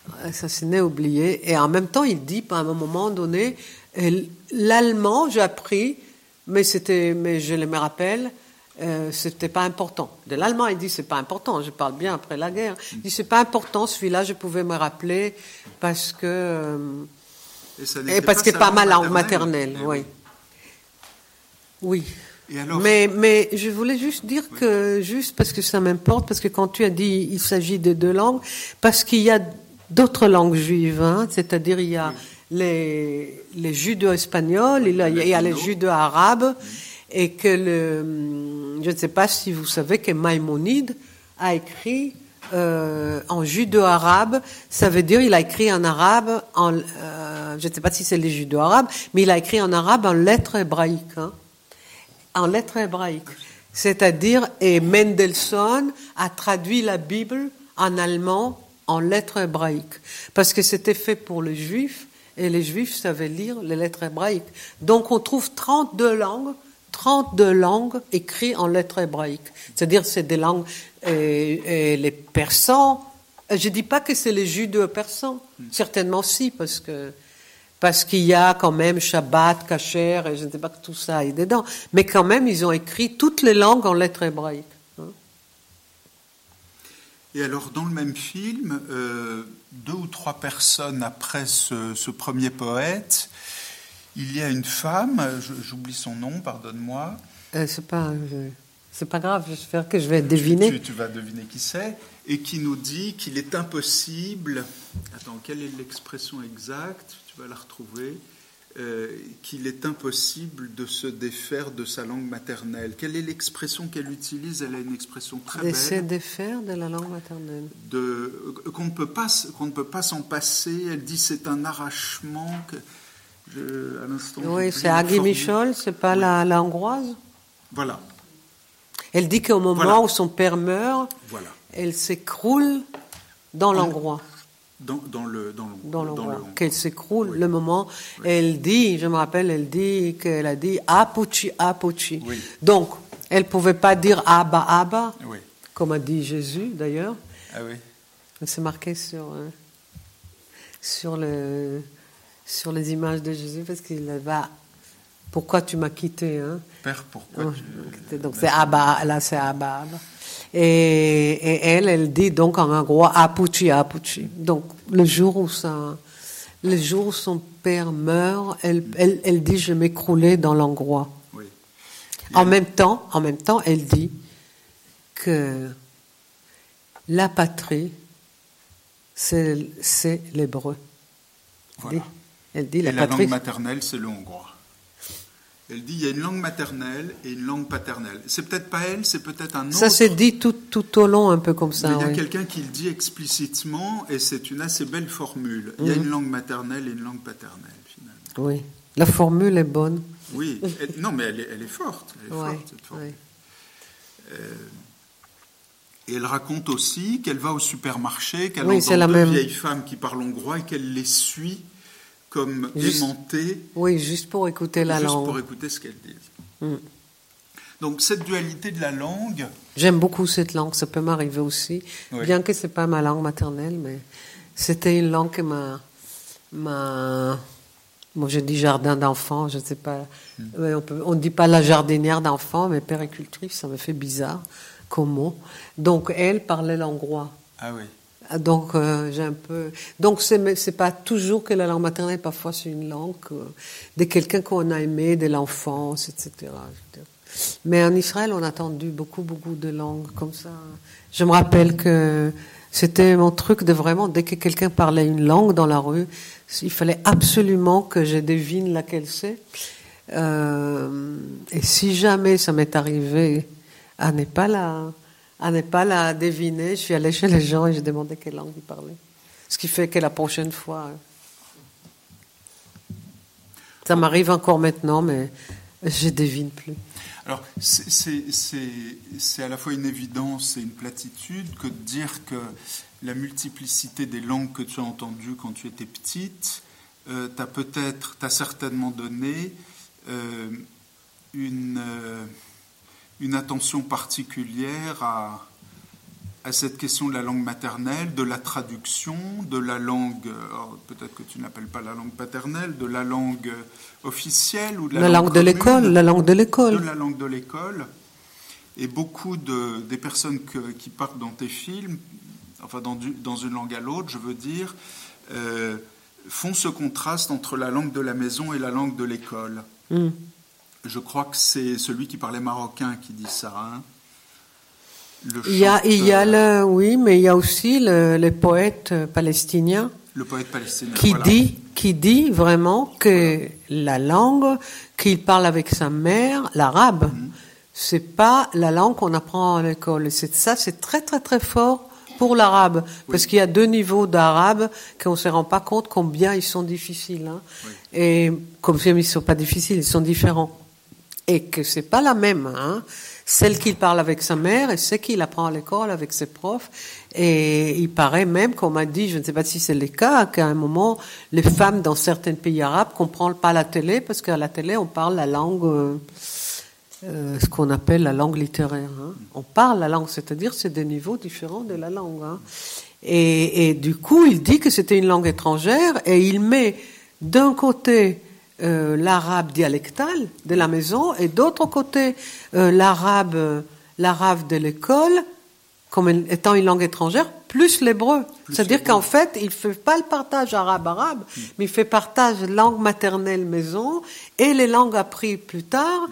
assassiné, oublié. Et en même temps, il dit, à un moment donné, l'allemand, j'ai appris, mais je me rappelle, c'était pas important. De l'allemand, il dit, c'est pas important. Je parle bien après la guerre. Il dit, c'est pas important, celui-là, je pouvais me rappeler parce que c'est pas ma langue maternelle. Oui. Oui. Et alors, mais je voulais juste dire que, juste parce que ça m'importe, parce que quand tu as dit il s'agit de 2 langues, parce qu'il y a d'autres langues juives, hein, c'est-à-dire il y a les judéo-espagnols, il y a les judéo-arabes, et que je ne sais pas si vous savez que Maïmonide a écrit en judéo-arabe, ça veut dire il a écrit en arabe, je ne sais pas si c'est les judéo-arabes, mais il a écrit en arabe en lettres hébraïques, hein. En lettres hébraïques. C'est-à-dire, et Mendelssohn a traduit la Bible en allemand en lettres hébraïques. Parce que c'était fait pour les Juifs, et les Juifs savaient lire les lettres hébraïques. Donc on trouve 32 langues écrites en lettres hébraïques. C'est-à-dire, c'est des langues, et les Persans, je dis pas que c'est les judéo-persans, certainement si, parce qu'il y a quand même Shabbat, Kasher, et je ne sais pas que tout ça est dedans. Mais quand même, ils ont écrit toutes les langues en lettres hébraïques. Et alors, dans le même film, 2 ou 3 personnes après ce premier poète, il y a une femme, j'oublie son nom, pardonne-moi. C'est pas grave, j'espère que je vais deviner. Tu vas deviner qui c'est, et qui nous dit qu'il est impossible... Attends, quelle est l'expression exacte ? Tu vas la retrouver. Qu'il est impossible de se défaire de sa langue maternelle. Quelle est l'expression qu'elle utilise ? Elle a une expression très belle. Se défaire de la langue maternelle. Qu'on ne peut pas s'en passer. Elle dit c'est un arrachement. À l'instant, oui, c'est Agui Michol, c'est pas la hongroise. Voilà. Elle dit qu'au moment où son père meurt, elle s'écroule dans l'hongrois. Dans le qu'elle s'écroule le moment. Elle dit, je me rappelle, qu'elle a dit Apuchi, Apuchi. Oui. Donc, elle pouvait pas dire Abba, Abba, comme a dit Jésus d'ailleurs. Ah oui. C'est marqué sur les images de Jésus parce qu'il va. Pourquoi tu m'as quitté, hein? Père, pourquoi donc c'est Abba, là c'est Abba, Abba. Et elle dit donc en hongrois Apuchi, Apuchi. Donc le jour où son père meurt, elle dit je m'écroulais dans l'hongrois. Oui. En même temps, elle dit que la patrie c'est l'hébreu. Voilà. Elle dit la patrie. langue maternelle c'est le hongrois. Elle dit il y a une langue maternelle et une langue paternelle. C'est peut-être pas elle, c'est peut-être un autre. Ça s'est dit tout au long un peu comme ça. Mais il y a quelqu'un qui le dit explicitement et c'est une assez belle formule. Il y a une langue maternelle et une langue paternelle finalement. Oui, la formule est bonne. Oui, non mais elle est forte. Elle est forte cette formule. Et elle raconte aussi qu'elle va au supermarché, qu'elle entend deux vieilles femmes qui parlent hongrois et qu'elle les suit comme aimantées. Oui, juste pour écouter la langue. Juste pour écouter ce qu'elles disent. Donc cette dualité de la langue... J'aime beaucoup cette langue, ça peut m'arriver aussi. Oui. Bien que ce n'est pas ma langue maternelle, mais c'était une langue que Moi, je dis jardin d'enfants, je ne sais pas. On ne dit pas la jardinière d'enfants, mais péricultrice, ça me fait bizarre comme mot. Donc, elle parlait l'hongrois. Ah oui. Donc, j'ai un peu... Donc, c'est pas toujours que la langue maternelle, parfois c'est une langue de quelqu'un qu'on a aimé, de l'enfance, etc. Mais en Israël, on a entendu beaucoup de langues comme ça. Je me rappelle que c'était mon truc de vraiment, dès que quelqu'un parlait une langue dans la rue, il fallait absolument que je devine laquelle c'est. Et si jamais ça m'est arrivé à ne pas la deviner, je suis allée chez les gens et j'ai demandé quelle langue ils parlaient. Ce qui fait que la prochaine fois, ça m'arrive encore maintenant, mais je devine plus. Alors, c'est à la fois une évidence et une platitude que de dire que la multiplicité des langues que tu as entendues quand tu étais petite t'a certainement donné une attention particulière à cette question de la langue maternelle, de la traduction, de la langue, peut-être que tu n'appelles pas la langue paternelle, de la langue officielle ou de la langue de l'école, la langue de l'école. De la langue de l'école. Et beaucoup des personnes qui parlent dans tes films, enfin dans une langue à l'autre, je veux dire, font ce contraste entre la langue de la maison et la langue de l'école. Mm. Je crois que c'est celui qui parlait marocain qui dit ça. Hein. Oui, mais il y a aussi le poète palestinien. Le poète palestinien. Qui dit vraiment que la langue qu'il parle avec sa mère, l'arabe, c'est pas la langue qu'on apprend à l'école. Et c'est très très très fort pour l'arabe, parce qu'il y a 2 niveaux d'arabe qu'on ne se rend pas compte combien ils sont difficiles. Hein. Oui. Et comme si ils ne sont pas difficiles, ils sont différents. Et que c'est pas la même, hein. Celle qu'il parle avec sa mère et celle qu'il apprend à l'école avec ses profs. Et il paraît même, qu'on m'a dit, je ne sais pas si c'est le cas, qu'à un moment, les femmes dans certains pays arabes comprennent pas la télé, parce qu'à la télé, on parle la langue, ce qu'on appelle la langue littéraire. Hein. On parle la langue, c'est-à-dire c'est des niveaux différents de la langue. Hein. Et du coup, il dit que c'était une langue étrangère et il met d'un côté l'arabe dialectal de la maison et d'autre côté l'arabe de l'école comme étant une langue étrangère plus l'hébreu. C'est-à-dire qu'en fait, il ne fait pas le partage arabe-arabe, mais il fait partage langue maternelle maison et les langues apprises plus tard,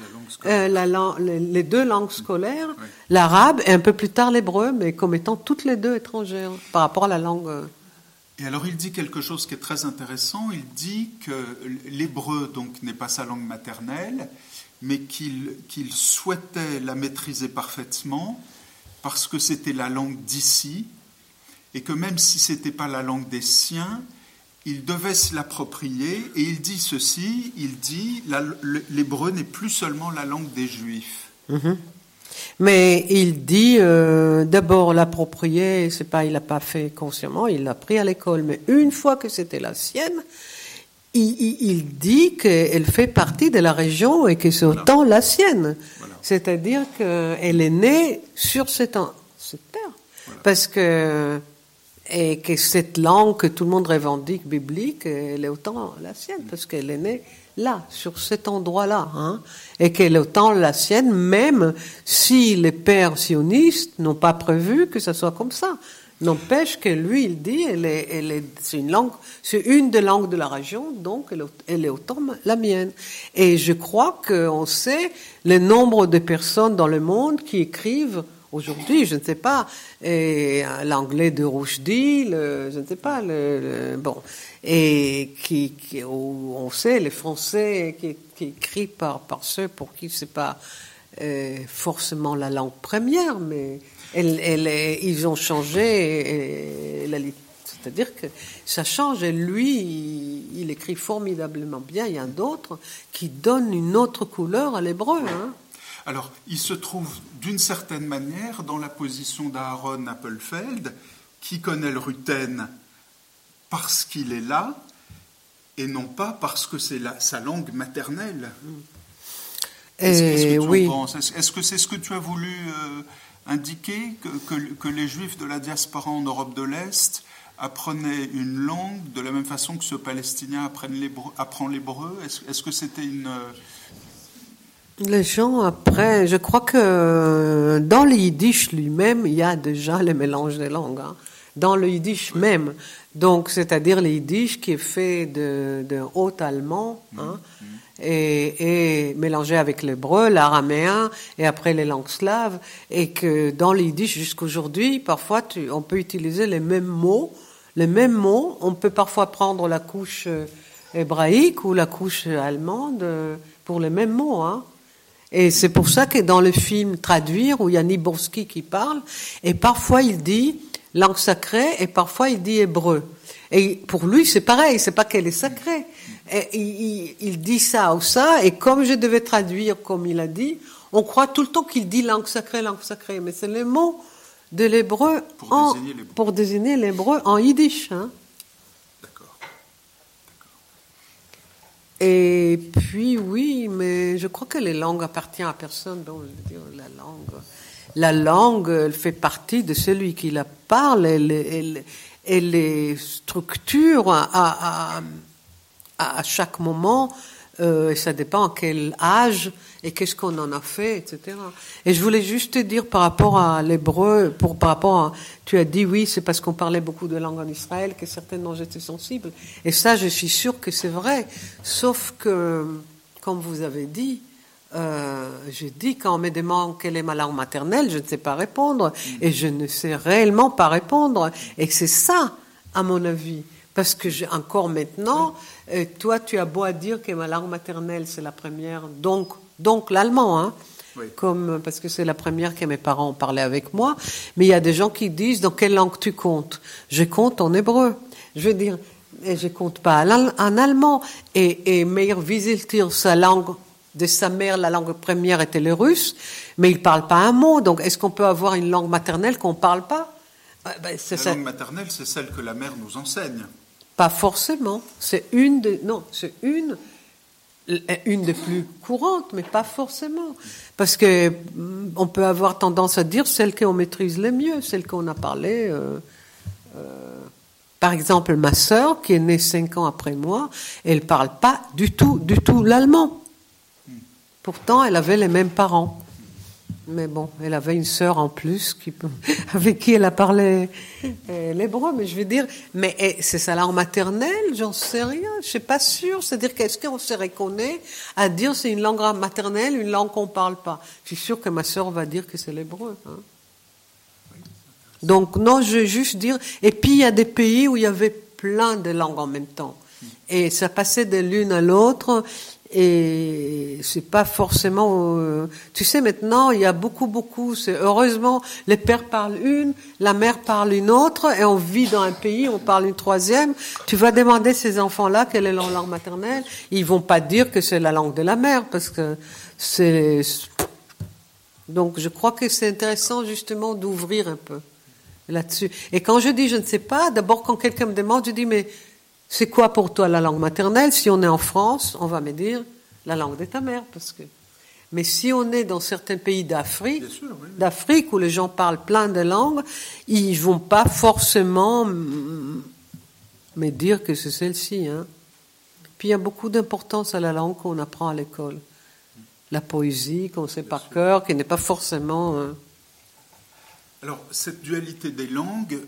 les 2 langues scolaires, l'arabe et un peu plus tard l'hébreu, mais comme étant toutes les 2 étrangères par rapport à la langue. Et alors il dit quelque chose qui est très intéressant, il dit que l'hébreu donc n'est pas sa langue maternelle, mais qu'il souhaitait la maîtriser parfaitement parce que c'était la langue d'ici, et que même si ce n'était pas la langue des siens, il devait se l'approprier, et il dit ceci, il dit l'hébreu n'est plus seulement la langue des Juifs. Mm-hmm. Mais il dit d'abord l'approprier, c'est pas, il l'a pas fait consciemment, il l'a pris à l'école. Mais une fois que c'était la sienne, il dit qu'elle fait partie de la région et que c'est autant la sienne. Voilà. C'est-à-dire qu'elle est née sur cette terre, voilà. Parce que cette langue que tout le monde revendique biblique, elle est autant la sienne, parce qu'elle est née là, sur cet endroit-là, hein, et qu'elle est autant la sienne, même si les pères sionistes n'ont pas prévu que ça soit comme ça. N'empêche que lui, il dit, c'est une des langues de la région, donc elle est autant la mienne. Et je crois qu'on sait le nombre de personnes dans le monde qui écrivent aujourd'hui, je ne sais pas, l'anglais de Rushdie, je ne sais pas, bon, et on sait les Français qui écrivent par ceux pour qui c'est pas forcément la langue première, mais ils ont changé, c'est-à-dire que ça change. Et lui, il écrit formidablement bien. Il y a d'autres qui donnent une autre couleur à l'hébreu, hein. Alors, il se trouve d'une certaine manière dans la position d'Aaron Appelfeld, qui connaît le Ruthène parce qu'il est là, et non pas parce que c'est sa langue maternelle. Qu'est-ce que tu en penses ? Est-ce que c'est ce que tu as voulu indiquer, que les Juifs de la diaspora en Europe de l'Est apprenaient une langue de la même façon que ce Palestinien apprend l'hébreu ? Est-ce que c'était une... Les gens, après, je crois que dans le yiddish lui-même, il y a déjà le mélange des langues, hein. Dans le yiddish même. Donc, c'est-à-dire le yiddish qui est fait de haut allemand, hein, et mélangé avec l'hébreu, l'araméen, et après les langues slaves, et que dans le yiddish, jusqu'aujourd'hui, parfois, on peut utiliser les mêmes mots. Les mêmes mots, on peut parfois prendre la couche hébraïque ou la couche allemande pour les mêmes mots, hein. Et c'est pour ça que dans le film Traduire, où il y a Niborski qui parle, et parfois il dit langue sacrée, et parfois il dit hébreu. Et pour lui, c'est pareil, c'est pas qu'elle est sacrée. Et il dit ça ou ça, et comme je devais traduire comme il a dit, on croit tout le temps qu'il dit langue sacrée, mais c'est le mot de l'hébreu pour désigner l'hébreu en yiddish, hein. Et puis oui, mais je crois que les langues appartiennent à personne. Donc, je veux dire, la langue. la langue, elle fait partie de celui qui la parle, elle les structure à chaque moment, et ça dépend à quel âge et qu'est-ce qu'on en a fait, etc. Et je voulais juste te dire par rapport à l'hébreu, tu as dit oui, c'est parce qu'on parlait beaucoup de langue en Israël que certainement j'étais sensible. Et ça, je suis sûre que c'est vrai. Sauf que, comme vous avez dit, j'ai dit quand on me demande quelle est ma langue maternelle, je ne sais pas répondre. Et je ne sais réellement pas répondre. Et c'est ça, à mon avis. Parce que encore maintenant, toi, tu as beau à dire que ma langue maternelle, c'est la première, donc l'allemand, hein, oui. Parce que c'est la première que mes parents ont parlé avec moi. Mais il y a des gens qui disent, dans quelle langue tu comptes? Je compte en hébreu. Je veux dire, et je compte pas en allemand. Et Meir Wieseltier, sa langue de sa mère, la langue première était le russe, mais il parle pas un mot. Donc, est-ce qu'on peut avoir une langue maternelle qu'on parle pas? La langue maternelle, c'est celle que la mère nous enseigne. Pas forcément. C'est une des plus courantes, mais pas forcément. Parce que on peut avoir tendance à dire celle qu'on maîtrise le mieux, celle qu'on a parlé. Par exemple, ma sœur, qui est née 5 ans après moi, elle parle pas du tout l'allemand. Pourtant, elle avait les mêmes parents. Mais bon, elle avait une sœur en plus avec qui elle a parlé l'hébreu, mais je veux dire, mais c'est sa langue maternelle, j'en sais rien, je suis pas sûre. C'est-à-dire qu'est-ce qu'on se reconnaît à dire c'est une langue maternelle, une langue qu'on parle pas. Je suis sûre que ma sœur va dire que c'est l'hébreu. Hein. Donc non, je veux juste dire. Et puis il y a des pays où il y avait plein de langues en même temps, et ça passait de l'une à l'autre. Et c'est pas forcément... tu sais, maintenant, il y a beaucoup... heureusement, les pères parlent une, la mère parle une autre, et on vit dans un pays, on parle une troisième. Tu vas demander à ces enfants-là quelle est leur langue maternelle, ils vont pas dire que c'est la langue de la mère, parce que c'est... Donc, je crois que c'est intéressant, justement, d'ouvrir un peu là-dessus. Et quand je dis je ne sais pas, d'abord, quand quelqu'un me demande, je dis, mais... c'est quoi pour toi la langue maternelle? Si on est en France, on va me dire la langue de ta mère. Mais si on est dans certains pays d'Afrique, d'Afrique où les gens parlent plein de langues, ils ne vont pas forcément me dire que c'est celle-ci. Hein. Puis il y a beaucoup d'importance à la langue qu'on apprend à l'école. La poésie qu'on sait par cœur, qui n'est pas forcément... Alors, cette dualité des langues...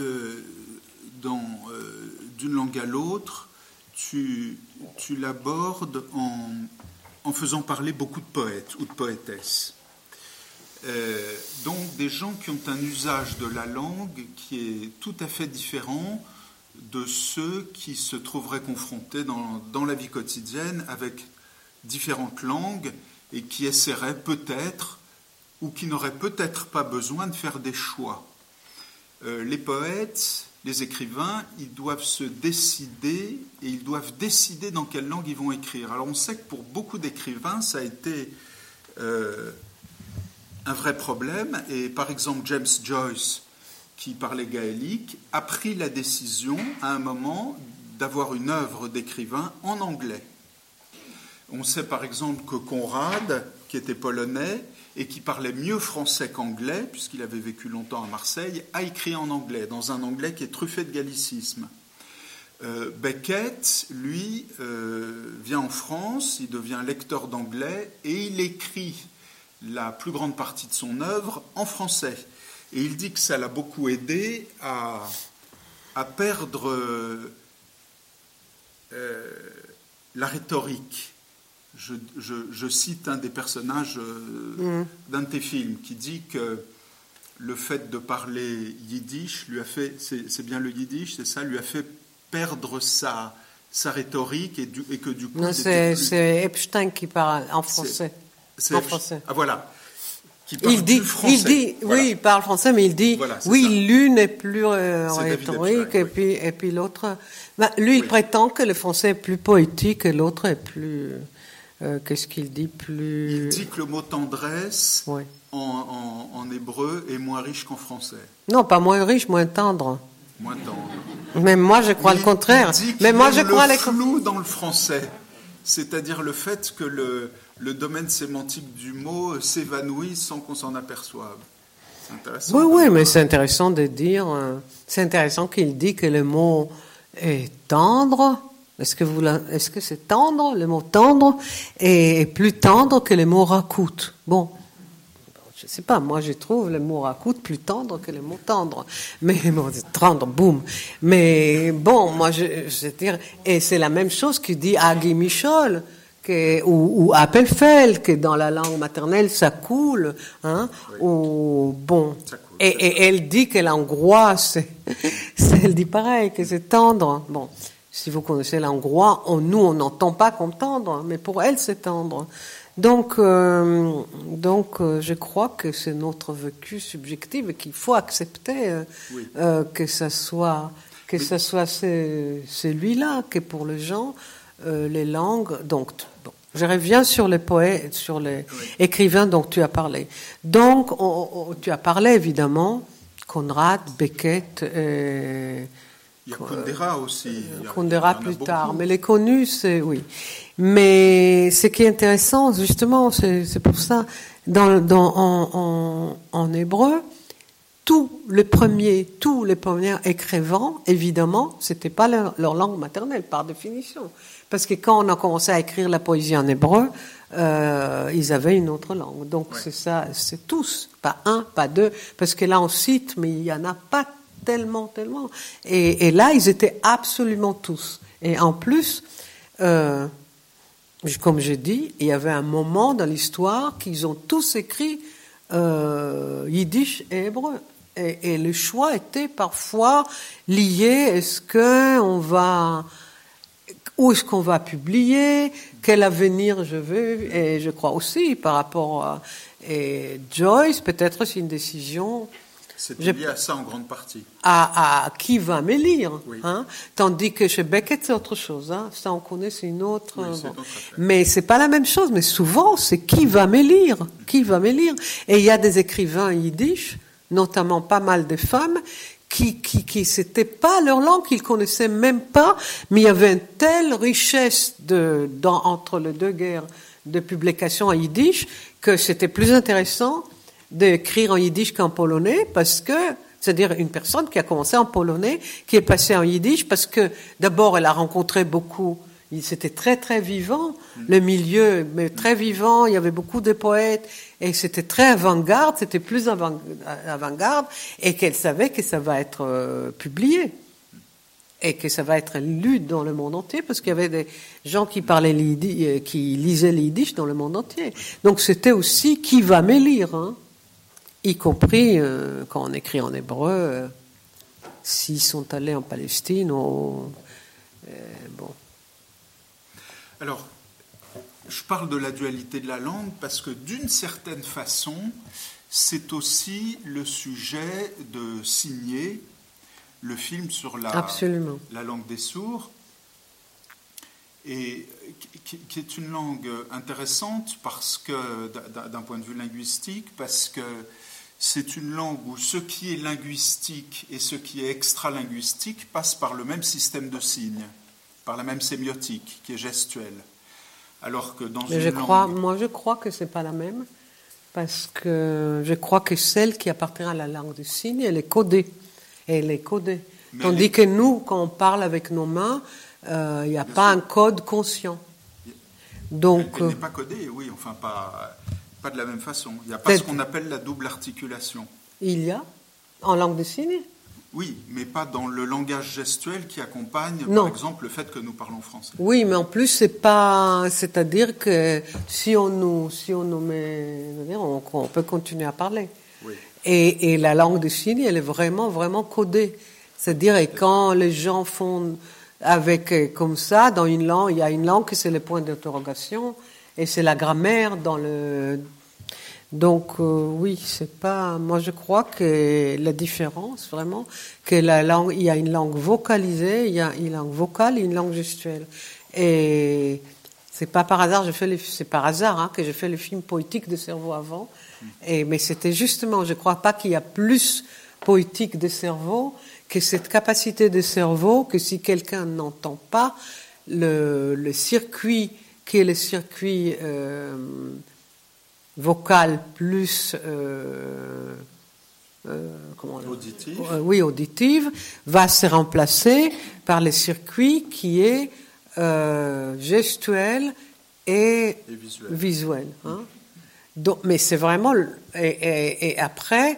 d'une langue à l'autre, tu l'abordes en faisant parler beaucoup de poètes ou de poétesses. Donc des gens qui ont un usage de la langue qui est tout à fait différent de ceux qui se trouveraient confrontés dans la vie quotidienne avec différentes langues et qui essaieraient peut-être ou qui n'auraient peut-être pas besoin de faire des choix. Les poètes... les écrivains, ils doivent se décider et ils doivent décider dans quelle langue ils vont écrire. Alors on sait que pour beaucoup d'écrivains, ça a été un vrai problème. Et par exemple, James Joyce, qui parlait gaélique, a pris la décision à un moment d'avoir une œuvre d'écrivain en anglais. On sait par exemple que Conrad, qui était polonais, et qui parlait mieux français qu'anglais, puisqu'il avait vécu longtemps à Marseille, a écrit en anglais, dans un anglais qui est truffé de gallicisme. Beckett, lui, vient en France, il devient lecteur d'anglais, et il écrit la plus grande partie de son œuvre en français. Et il dit que ça l'a beaucoup aidé à perdre la rhétorique. Je cite un des personnages d'un de tes films qui dit que le fait de parler yiddish lui a fait, c'est bien le yiddish, c'est ça, lui a fait perdre sa rhétorique et que du coup... Non, c'est Epstein qui parle en français. En français. Ah voilà. Qui parle du français. Il dit, voilà. Oui, il parle français, mais il dit, voilà, oui, ça. L'une est plus rhétorique et puis l'autre... lui, il prétend que le français est plus poétique et l'autre est plus... qu'est-ce qu'il dit plus... Il dit que le mot tendresse en hébreu est moins riche qu'en français. Non, pas moins riche, moins tendre. Moins tendre. Mais moi, je crois le contraire. Il dit mais moi, je crois le flou dans le français, c'est-à-dire le fait que le domaine sémantique du mot s'évanouit sans qu'on s'en aperçoive. C'est intéressant. Oui, mais c'est intéressant de dire. C'est intéressant qu'il dit que le mot est tendre. Est-ce que c'est tendre? Le mot tendre est plus tendre que le mot racoute. Bon, je sais pas. Moi, je trouve le mot racoute plus tendre que le mot tendre. Mais bon, c'est tendre, boum. Mais bon, moi, je veux dire, et c'est la même chose que dit Agui Michol. Ou Appelfeld, que dans la langue maternelle ça coule, hein, oui. Ou bon, ça coule, et elle dit que l'hongrois, elle dit pareil, que c'est tendre. Bon, si vous connaissez l'hongrois, nous on n'entend pas comme tendre, mais pour elle c'est tendre. Donc, je crois que c'est notre vécu subjectif et qu'il faut accepter oui. Que ça soit celui-là, que pour les gens. Les langues, donc, bon, je reviens sur les poètes, sur les oui. écrivains dont tu as parlé. Donc, tu as parlé évidemment, Conrad, Beckett, il y a Kundera aussi. Kundera plus tard, mais les connus, c'est, oui. Mais ce qui est intéressant, justement, c'est pour ça, en hébreu, tous les premiers écrivains, évidemment, c'était pas leur langue maternelle, par définition. Parce que quand on a commencé à écrire la poésie en hébreu, ils avaient une autre langue. Donc ouais. C'est ça, c'est tous, pas un, pas deux, parce que là on cite, mais il y en a pas tellement. Et là, ils étaient absolument tous. Et en plus, comme j'ai dit, il y avait un moment dans l'histoire qu'ils ont tous écrit yiddish et hébreu. Et le choix était parfois lié, où est-ce qu'on va publier, quel avenir je veux, et je crois aussi par rapport à Joyce, peut-être c'est une décision. C'était lié à ça en grande partie. À qui va me lire, oui. Hein, tandis que chez Beckett c'est autre chose, hein, ça on connaît, c'est une autre. Oui, c'est autre affaire. Mais c'est pas la même chose, mais souvent c'est qui va me lire. Et il y a des écrivains yiddish, notamment pas mal de femmes, qui c'était pas leur langue, qu'ils connaissaient même pas, mais il y avait une telle richesse entre les deux guerres de publication en yiddish que c'était plus intéressant d'écrire en yiddish qu'en polonais, parce que, c'est-à-dire une personne qui a commencé en polonais, qui est passée en yiddish, parce que d'abord elle a rencontré beaucoup, c'était très très vivant, le milieu, mais très vivant, il y avait beaucoup de poètes, et c'était très avant-garde, c'était plus avant-garde, et qu'elle savait que ça va être publié, et que ça va être lu dans le monde entier, parce qu'il y avait des gens qui parlaient qui lisaient le yiddish dans le monde entier. Donc c'était aussi qui va me lire, hein, y compris quand on écrit en hébreu, s'ils sont allés en Palestine, bon. Alors, je parle de la dualité de la langue parce que d'une certaine façon, c'est aussi le sujet de Signé, le film sur la langue des sourds, et qui est une langue intéressante parce que, d'un point de vue linguistique, parce que c'est une langue où ce qui est linguistique et ce qui est extra-linguistique passe par le même système de signes, par la même sémiotique qui est gestuelle. Alors que dans je crois que c'est pas la même, parce que je crois que celle qui appartient à la langue des signes, elle est codée. Tandis que nous, quand on parle avec nos mains, il n'y a pas un code conscient. Donc, elle n'est pas codée, oui, enfin pas de la même façon. Il n'y a pas ce qu'on appelle la double articulation. Il y a en langue des signes. Oui, mais pas dans le langage gestuel qui accompagne, par exemple, le fait que nous parlons français. Oui, mais en plus, c'est-à-dire que si on nous met, on peut continuer à parler. Oui. Et la langue des signes, elle est vraiment, vraiment codée. C'est-à-dire, et quand les gens font comme ça, dans une langue, il y a une langue que c'est le point d'interrogation, et c'est la grammaire dans le. Donc oui, c'est pas. Moi, je crois que la différence, vraiment, que la langue, il y a une langue vocalisée, il y a une langue vocale et une langue gestuelle. Et c'est pas par hasard, c'est par hasard que j'ai fait le film poétique de cerveau avant. Mais c'était justement, je crois pas qu'il y a plus poétique de cerveau que cette capacité de cerveau que si quelqu'un n'entend pas le circuit qui est le circuit vocal plus auditive. Oui, auditive, va se remplacer par les circuits qui est gestuel et visuel. Hein. Donc, mais c'est vraiment... Et après,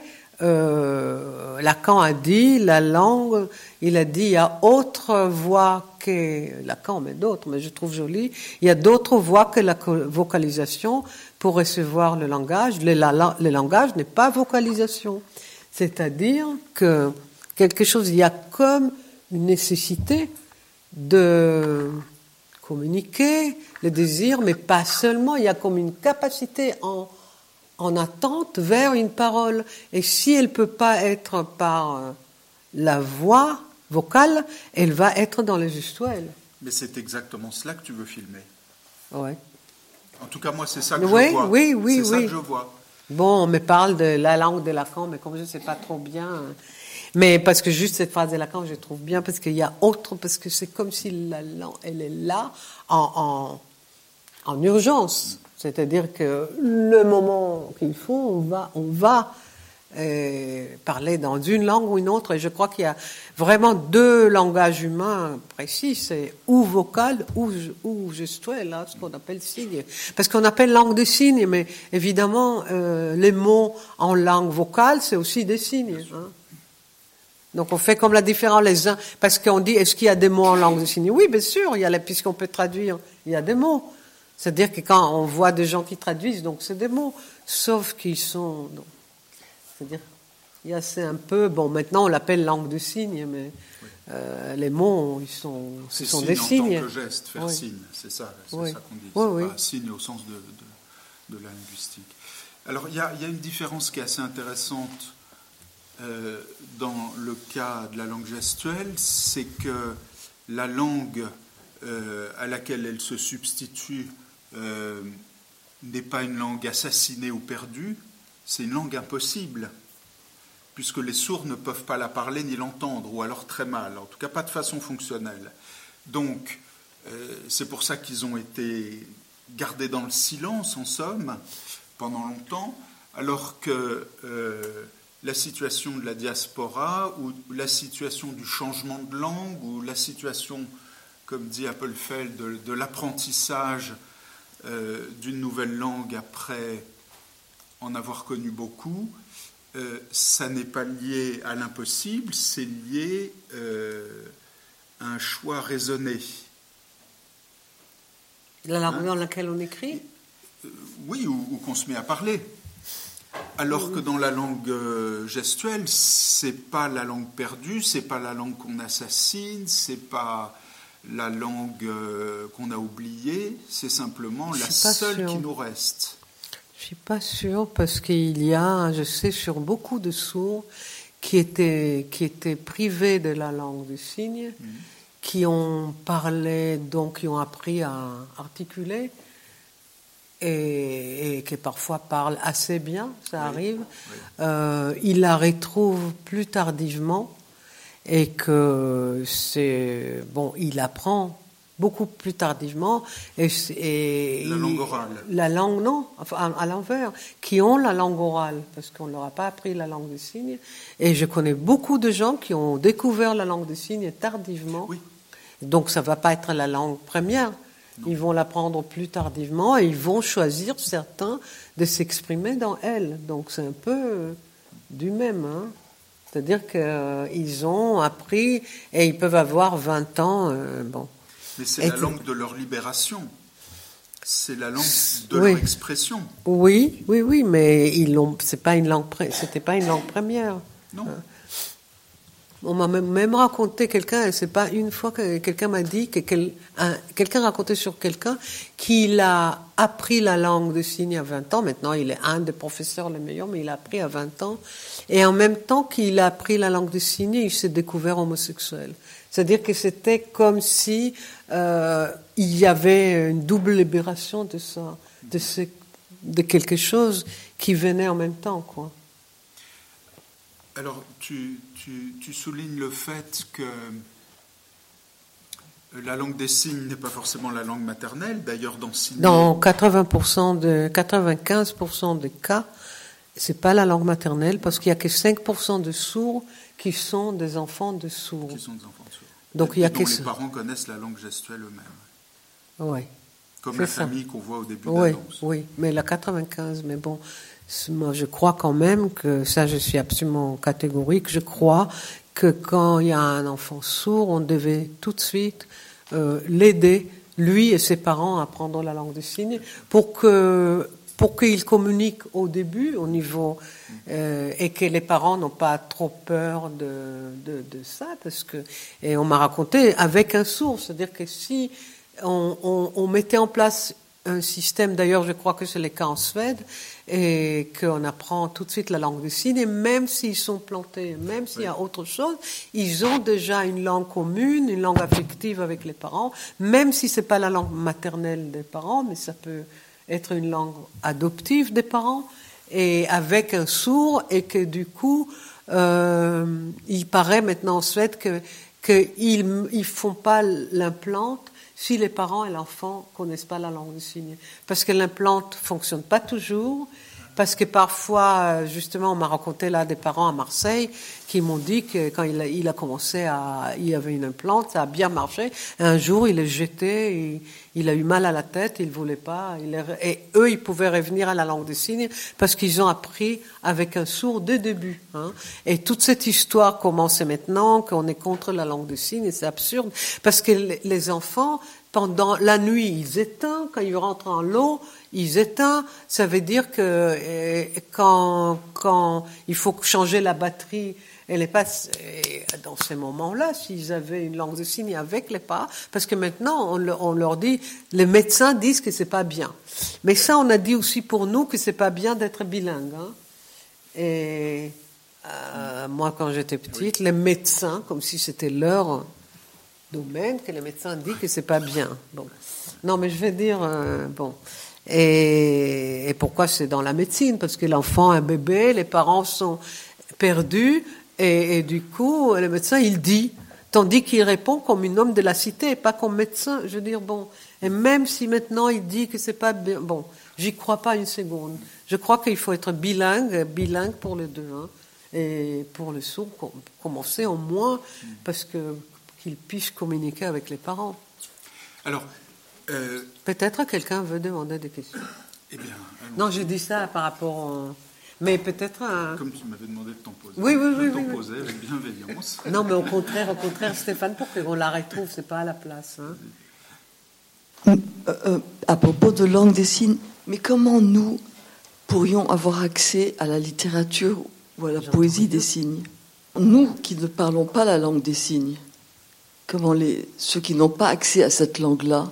Lacan a dit, la langue, il a dit, il y a autre voix que... Lacan, mais d'autres, mais je trouve joli, il y a d'autres voix que la vocalisation pour recevoir le langage. Le langage n'est pas vocalisation. C'est-à-dire que quelque chose, il y a comme une nécessité de communiquer le désir, mais pas seulement, il y a comme une capacité en attente vers une parole. Et si elle ne peut pas être par la voix vocale, elle va être dans le gestuel. Mais c'est exactement cela que tu veux filmer. Ouais. En tout cas, moi, c'est ça que je vois. Oui, c'est ça que je vois. Bon, on me parle de la langue de Lacan, mais comme je ne sais pas trop bien... Mais parce que juste cette phrase de Lacan, je trouve bien, parce qu'il y a autre... Parce que c'est comme si la langue, elle est là en urgence. C'est-à-dire que le moment qu'il faut, on va parler dans une langue ou une autre. Et je crois qu'il y a vraiment deux langages humains précis. C'est ou vocal ou gestuel, là, ce qu'on appelle signe. Parce qu'on appelle langue de signes, mais évidemment, les mots en langue vocale, c'est aussi des signes. Hein. Donc on fait comme la différence les uns. Parce qu'on dit, est-ce qu'il y a des mots en langue de signes? Oui, bien sûr, puisqu'on peut traduire, il y a des mots. C'est-à-dire que quand on voit des gens qui traduisent, donc c'est des mots, sauf qu'ils sont... Donc, c'est-à-dire, c'est un peu... Bon, maintenant on l'appelle langue de signes, mais les mots, ce sont des signes. En tant que geste, faire signe, c'est ça qu'on dit. Oui, Pas signe au sens de la linguistique. Alors il y a une différence qui est assez intéressante dans le cas de la langue gestuelle, c'est que la langue à laquelle elle se substitue n'est pas une langue assassinée ou perdue, c'est une langue impossible, puisque les sourds ne peuvent pas la parler ni l'entendre, ou alors très mal, en tout cas pas de façon fonctionnelle. Donc, c'est pour ça qu'ils ont été gardés dans le silence, en somme, pendant longtemps, alors que la situation de la diaspora, ou la situation du changement de langue, ou la situation, comme dit Appelfeld, de l'apprentissage d'une nouvelle langue après en avoir connu beaucoup, ça n'est pas lié à l'impossible, c'est lié à un choix raisonné. La langue dans laquelle on écrit ? Oui, ou qu'on se met à parler. Alors que dans la langue gestuelle, c'est pas la langue perdue, c'est pas la langue qu'on assassine, c'est pas la langue qu'on a oubliée, c'est simplement la seule qui nous reste. Je suis pas sûre parce qu'il y a, je sais, sur beaucoup de sourds qui étaient privés de la langue des signes, qui ont parlé, donc qui ont appris à articuler et qui parfois parlent assez bien, ça arrive. Oui. Ils la retrouvent plus tardivement et que c'est bon, il apprend beaucoup plus tardivement et la langue orale. La langue non, enfin à l'envers, qui ont la langue orale parce qu'on leur a pas appris la langue des signes. Et je connais beaucoup de gens qui ont découvert la langue des signes tardivement. Oui. Donc ça va pas être la langue première. Non. Ils vont l'apprendre plus tardivement et ils vont choisir certains de s'exprimer dans elle. Donc c'est un peu du même, hein. C'est-à-dire qu'ils ont appris et ils peuvent avoir 20 ans. Bon. Mais c'est la langue de leur libération. C'est la langue de leur expression. Oui, mais c'était pas une langue première. Non. On m'a même raconté c'est pas une fois que quelqu'un m'a dit que quelqu'un racontait sur quelqu'un qu'il a appris la langue de signes à 20 ans. Maintenant, il est un des professeurs les meilleurs, mais il a appris à 20 ans. Et en même temps qu'il a appris la langue de signes, il s'est découvert homosexuel. C'est-à-dire que c'était comme si il y avait une double libération de ça, de quelque chose qui venait en même temps, quoi. Alors, tu soulignes le fait que la langue des signes n'est pas forcément la langue maternelle. D'ailleurs, dans 95% des cas, C'est pas la langue maternelle parce qu'il y a que 5% de sourds qui sont des enfants de sourds. Qui sont des enfants de sourds. Donc il y a dont que les parents connaissent la langue gestuelle eux-mêmes. Oui. Comme la famille qu'on voit au début de Oui, l'annonce. oui, mais la 95, mais bon, moi je crois quand même que, ça je suis absolument catégorique, je crois que quand il y a un enfant sourd, on devait tout de suite l'aider, lui et ses parents, à apprendre la langue des signes, pour qu'il communique au début, au niveau, et que les parents n'ont pas trop peur de ça, parce que, et on m'a raconté, avec un sourd, c'est-à-dire que si on mettait en place un système, d'ailleurs je crois que c'est le cas en Suède, et qu'on apprend tout de suite la langue des signes, et même s'ils sont plantés, même s'il y a autre chose, ils ont déjà une langue commune, une langue affective avec les parents, même si c'est pas la langue maternelle des parents, mais ça peut être une langue adoptive des parents, et avec un sourd, et que du coup, il paraît maintenant en Suède qu'ils font pas l'implante si les parents et l'enfant connaissent pas la langue des signes. Parce que l'implante fonctionne pas toujours, parce que parfois, justement, on m'a raconté là des parents à Marseille qui m'ont dit que quand il a commencé il y avait une implante, ça a bien marché. Un jour, il est jeté, il a eu mal à la tête, il voulait pas, et eux, ils pouvaient revenir à la langue des signes parce qu'ils ont appris avec un sourd dès le début, hein. Et toute cette histoire commence maintenant, qu'on est contre la langue des signes, et c'est absurde, parce que les enfants, pendant la nuit, ils éteignent, quand ils rentrent en l'eau, ils éteignent, ça veut dire que quand il faut changer la batterie, elle est pas dans ces moments-là, s'ils avaient une langue de signes avec les parents, parce que maintenant on leur dit, les médecins disent que c'est pas bien. Mais ça, on a dit aussi pour nous que c'est pas bien d'être bilingue, hein. Et moi, quand j'étais petite, les médecins, comme si c'était leur domaine, que les médecins disent que c'est pas bien. Bon, non, mais je vais dire bon. Et pourquoi c'est dans la médecine? Parce que l'enfant, un bébé, les parents sont perdus, et du coup, le médecin, il dit, tandis qu'il répond comme un homme de la cité, et pas comme médecin. Je veux dire, bon, et même si maintenant il dit que c'est pas bien, bon, j'y crois pas une seconde. Je crois qu'il faut être bilingue pour les deux, hein. Et pour le sourd, commencer au moins, parce qu'il puisse communiquer avec les parents. Alors, peut-être quelqu'un veut demander des questions. Eh bien, non, je dis ça par rapport mais peut-être Comme tu m'avais demandé de t'en poser. Oui. Je t'en posais avec bienveillance. Non, mais au contraire, Stéphane, pour qu'on la retrouve, c'est pas à la place, hein. À propos de langue des signes, mais comment nous pourrions avoir accès à la littérature ou à la poésie des signes? Nous qui ne parlons pas la langue des signes, comment ceux qui n'ont pas accès à cette langue-là,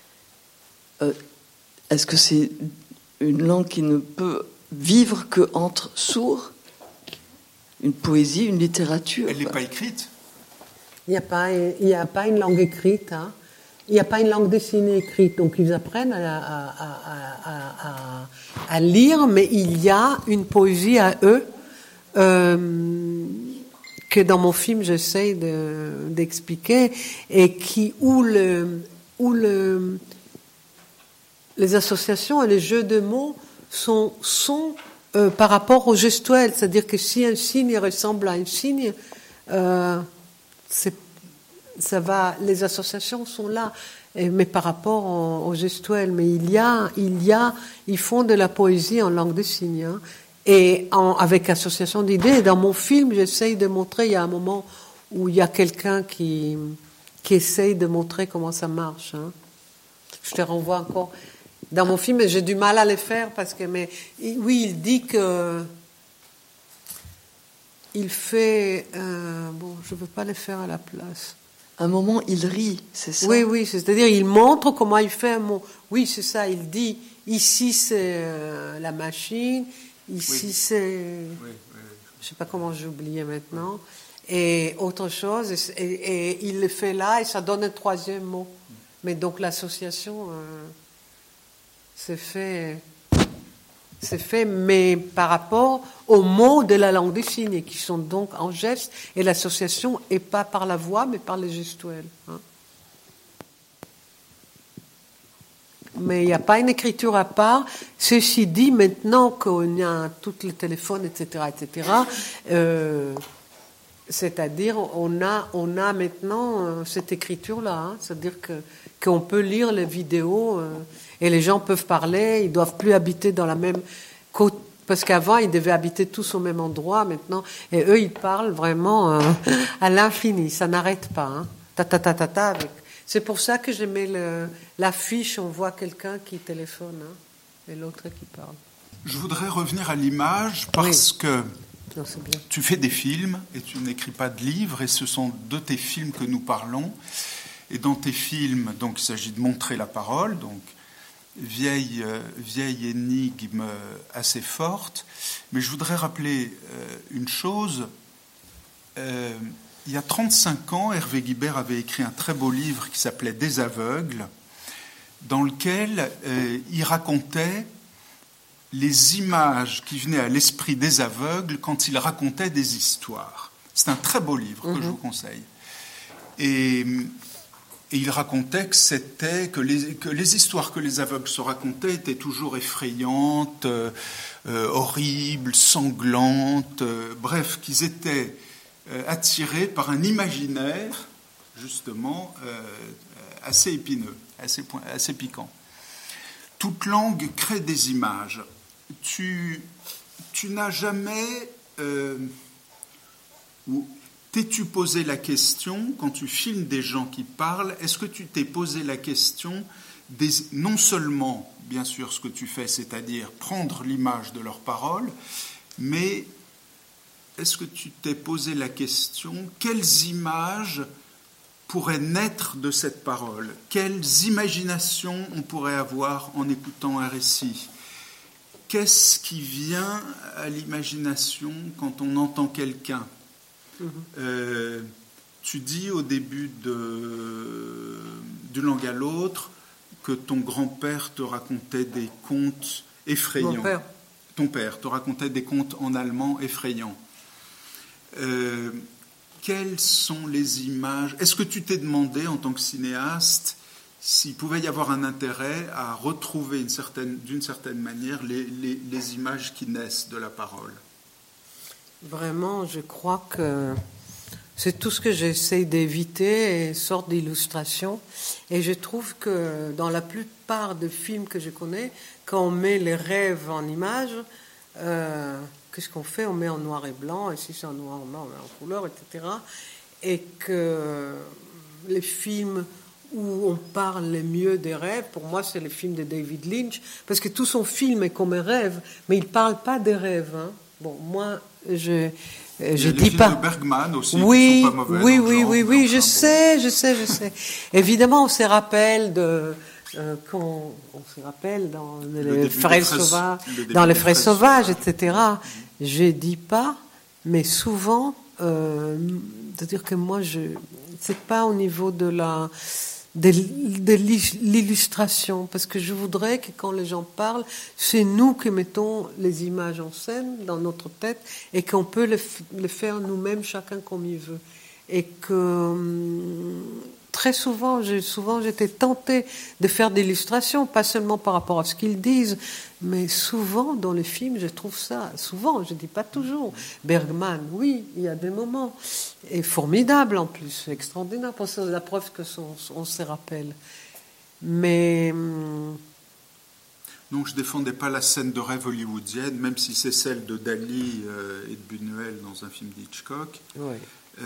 est-ce que c'est une langue qui ne peut vivre qu'entre sourds? Une poésie, une littérature? Elle n'est pas écrite. Il n'y a pas une langue écrite, hein. Il n'y a pas une langue dessinée écrite, donc ils apprennent à lire, mais il y a une poésie à eux que dans mon film j'essaye d'expliquer, et où les associations et les jeux de mots sont par rapport au gestuel, c'est-à-dire que si un signe ressemble à un signe, ça va, les associations sont là, mais par rapport au gestuel. Mais ils font de la poésie en langue des signes, hein, et avec association d'idées. Et dans mon film, j'essaye de montrer, il y a un moment où il y a quelqu'un qui essaye de montrer comment ça marche, hein. Je te renvoie encore. Dans mon film, j'ai du mal à le faire mais oui, il dit que il fait bon, je veux pas le faire à la place. À un moment, il rit, c'est ça? Oui, c'est-à-dire il montre comment il fait un mot. Oui, c'est ça. Il dit ici c'est la machine, ici c'est, je sais pas comment j'ai oublié maintenant, et autre chose, et il le fait là, et ça donne un troisième mot. Mais donc l'association c'est fait, mais par rapport aux mots de la langue des signes, qui sont donc en gestes, et l'association n'est pas par la voix, mais par les gestuels, hein. mais il n'y a pas une écriture à part. Ceci dit, maintenant qu'on a tous les téléphones, etc., c'est-à-dire on a maintenant cette écriture-là, hein, c'est-à-dire qu'on peut lire les vidéos et les gens peuvent parler, ils ne doivent plus habiter dans la même côte, parce qu'avant ils devaient habiter tous au même endroit maintenant, et eux ils parlent vraiment à l'infini, ça n'arrête pas, hein, avec. C'est pour ça que je mets l'affiche, on voit quelqu'un qui téléphone, hein, et l'autre qui parle. Je voudrais revenir à l'image parce que non, c'est bien. Tu fais des films et tu n'écris pas de livres, et ce sont de tes films que nous parlons. Et dans tes films, donc, il s'agit de montrer la parole, donc vieille énigme assez forte. Mais je voudrais rappeler une chose. Il y a 35 ans, Hervé Guibert avait écrit un très beau livre qui s'appelait « Des aveugles », dans lequel il racontait les images qui venaient à l'esprit des aveugles quand il racontait des histoires. C'est un très beau livre que je vous conseille. Et il racontait que les histoires que les aveugles se racontaient étaient toujours effrayantes, horribles, sanglantes, bref, qu'ils étaient attirés par un imaginaire, justement, assez épineux, assez piquant. Toute langue crée des images. Tu n'as jamais... T'es-tu posé la question, quand tu filmes des gens qui parlent, est-ce que tu t'es posé la question non seulement, bien sûr, ce que tu fais, c'est-à-dire prendre l'image de leurs paroles, mais est-ce que tu t'es posé la question, quelles images pourraient naître de cette parole? Quelles imaginations on pourrait avoir en écoutant un récit? Qu'est-ce qui vient à l'imagination quand on entend quelqu'un? Tu dis au début d'une langue à l'autre que ton grand-père te racontait des contes effrayants. Mon père. Ton père te racontait des contes en allemand effrayants. Quelles sont les images? Est-ce que tu t'es demandé, en tant que cinéaste, s'il pouvait y avoir un intérêt à retrouver d'une certaine manière les images qui naissent de la parole? Vraiment, je crois que c'est tout ce que j'essaie d'éviter, une sorte d'illustration. Et je trouve que dans la plupart des films que je connais, quand on met les rêves en images, qu'est-ce qu'on fait? On met en noir et blanc, et si c'est en noir et blanc, on met en couleur, etc. Et que les films où on parle le mieux des rêves, pour moi, c'est les films de David Lynch, parce que tout son film est comme un rêve, mais il ne parle pas des rêves. Hein. Bon, moi, je dis pas. De Bergman aussi, oui, qui sont pas mauvais oui, je sais. Évidemment, on se rappelle quand on se rappelle dans les fraises sauvages, etc. Je dis pas, mais souvent, c'est-à-dire que moi, c'est pas au niveau de l'illustration, parce que je voudrais que quand les gens parlent, c'est nous qui mettons les images en scène dans notre tête et qu'on peut le faire nous-mêmes, chacun comme il veut. Et que très souvent j'étais tentée de faire des illustrations, pas seulement par rapport à ce qu'ils disent, mais souvent dans les films, je trouve ça, souvent, je dis pas toujours, Bergman, oui, il y a des moments, et formidable en plus, extraordinaire, pour ça, la preuve qu'on se rappelle. Mais... Non, je ne défendais pas la scène de rêve hollywoodienne, même si c'est celle de Dali et de Buñuel dans un film d'Hitchcock. Oui.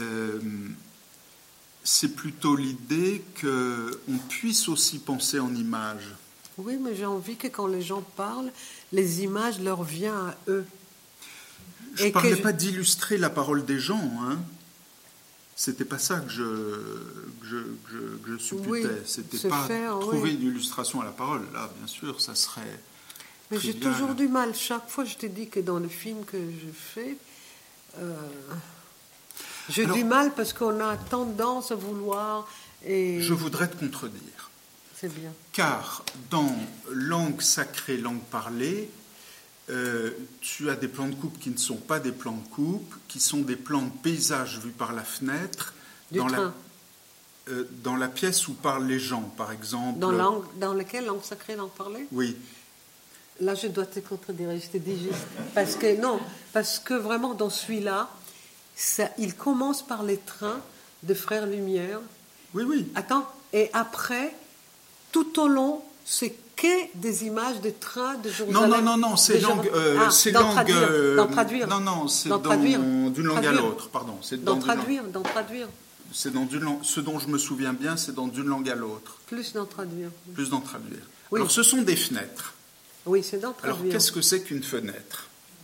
C'est plutôt l'idée qu'on puisse aussi penser en images. Oui, mais j'ai envie que quand les gens parlent, les images leur viennent à eux. Je ne parlais pas d'illustrer la parole des gens, hein. C'était pas ça que je supputais. Oui, c'était pas trouver une illustration à la parole. Là, bien sûr, ça serait. Mais trivial. j'ai toujours du mal. Chaque fois, je te dis que dans le film que je fais, j'ai du mal parce qu'on a tendance à vouloir. Et... Je voudrais te contredire. C'est bien. Car dans langue sacrée, langue parlée, tu as des plans de coupe qui ne sont pas des plans de coupe, qui sont des plans de paysage vus par la fenêtre. Du train. dans la pièce où parlent les gens, par exemple. Dans laquelle langue sacrée l'on parlait? Oui. Là, je dois te contredire, je te dis juste. Parce que vraiment, dans celui-là, il commence par les trains de Frères Lumière. Oui, oui. Attends, et après, tout au long, c'est que des images de trains de Jérusalem. Non, c'est langue. C'est d'en langue. traduire. Non, c'est traduire. d'une langue à l'autre, pardon. C'est D'en traduire. C'est dans d'une langue. Ce dont je me souviens bien, c'est dans d'une langue à l'autre. Plus d'en traduire. Plus d'en traduire. Oui. Alors, ce sont des fenêtres. Oui, c'est d'en traduire. Alors, qu'est-ce que c'est qu'une fenêtre?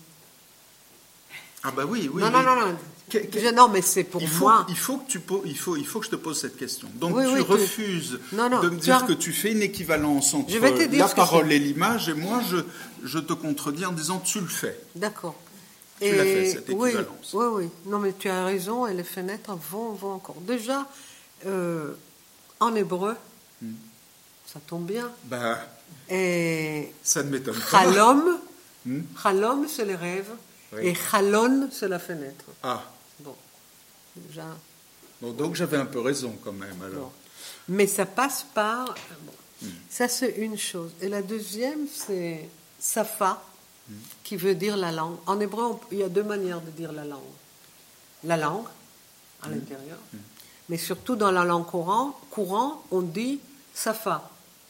Ah bah oui. Non. Non, mais c'est pour moi. Il faut que je te pose cette question. Donc oui, tu refuses de me dire que tu fais une équivalence entre la parole et l'image, et moi je te contredis en disant tu le fais. D'accord. Tu l'as fait, cette équivalence. Oui. Non, mais tu as raison, et les fenêtres vont encore. Déjà, en hébreu, ça tombe bien. Bah, et ça ne m'étonne pas. Chalom, c'est les rêves. Oui. Et chalon, c'est la fenêtre. Ah. Bon, déjà. Bon, donc j'avais un peu raison quand même alors. Bon. Mais ça passe par. Ça c'est une chose. Et la deuxième, c'est safa, qui veut dire la langue. En hébreu, il y a deux manières de dire la langue. La langue, à l'intérieur. Mais surtout dans la langue courant, on dit safa.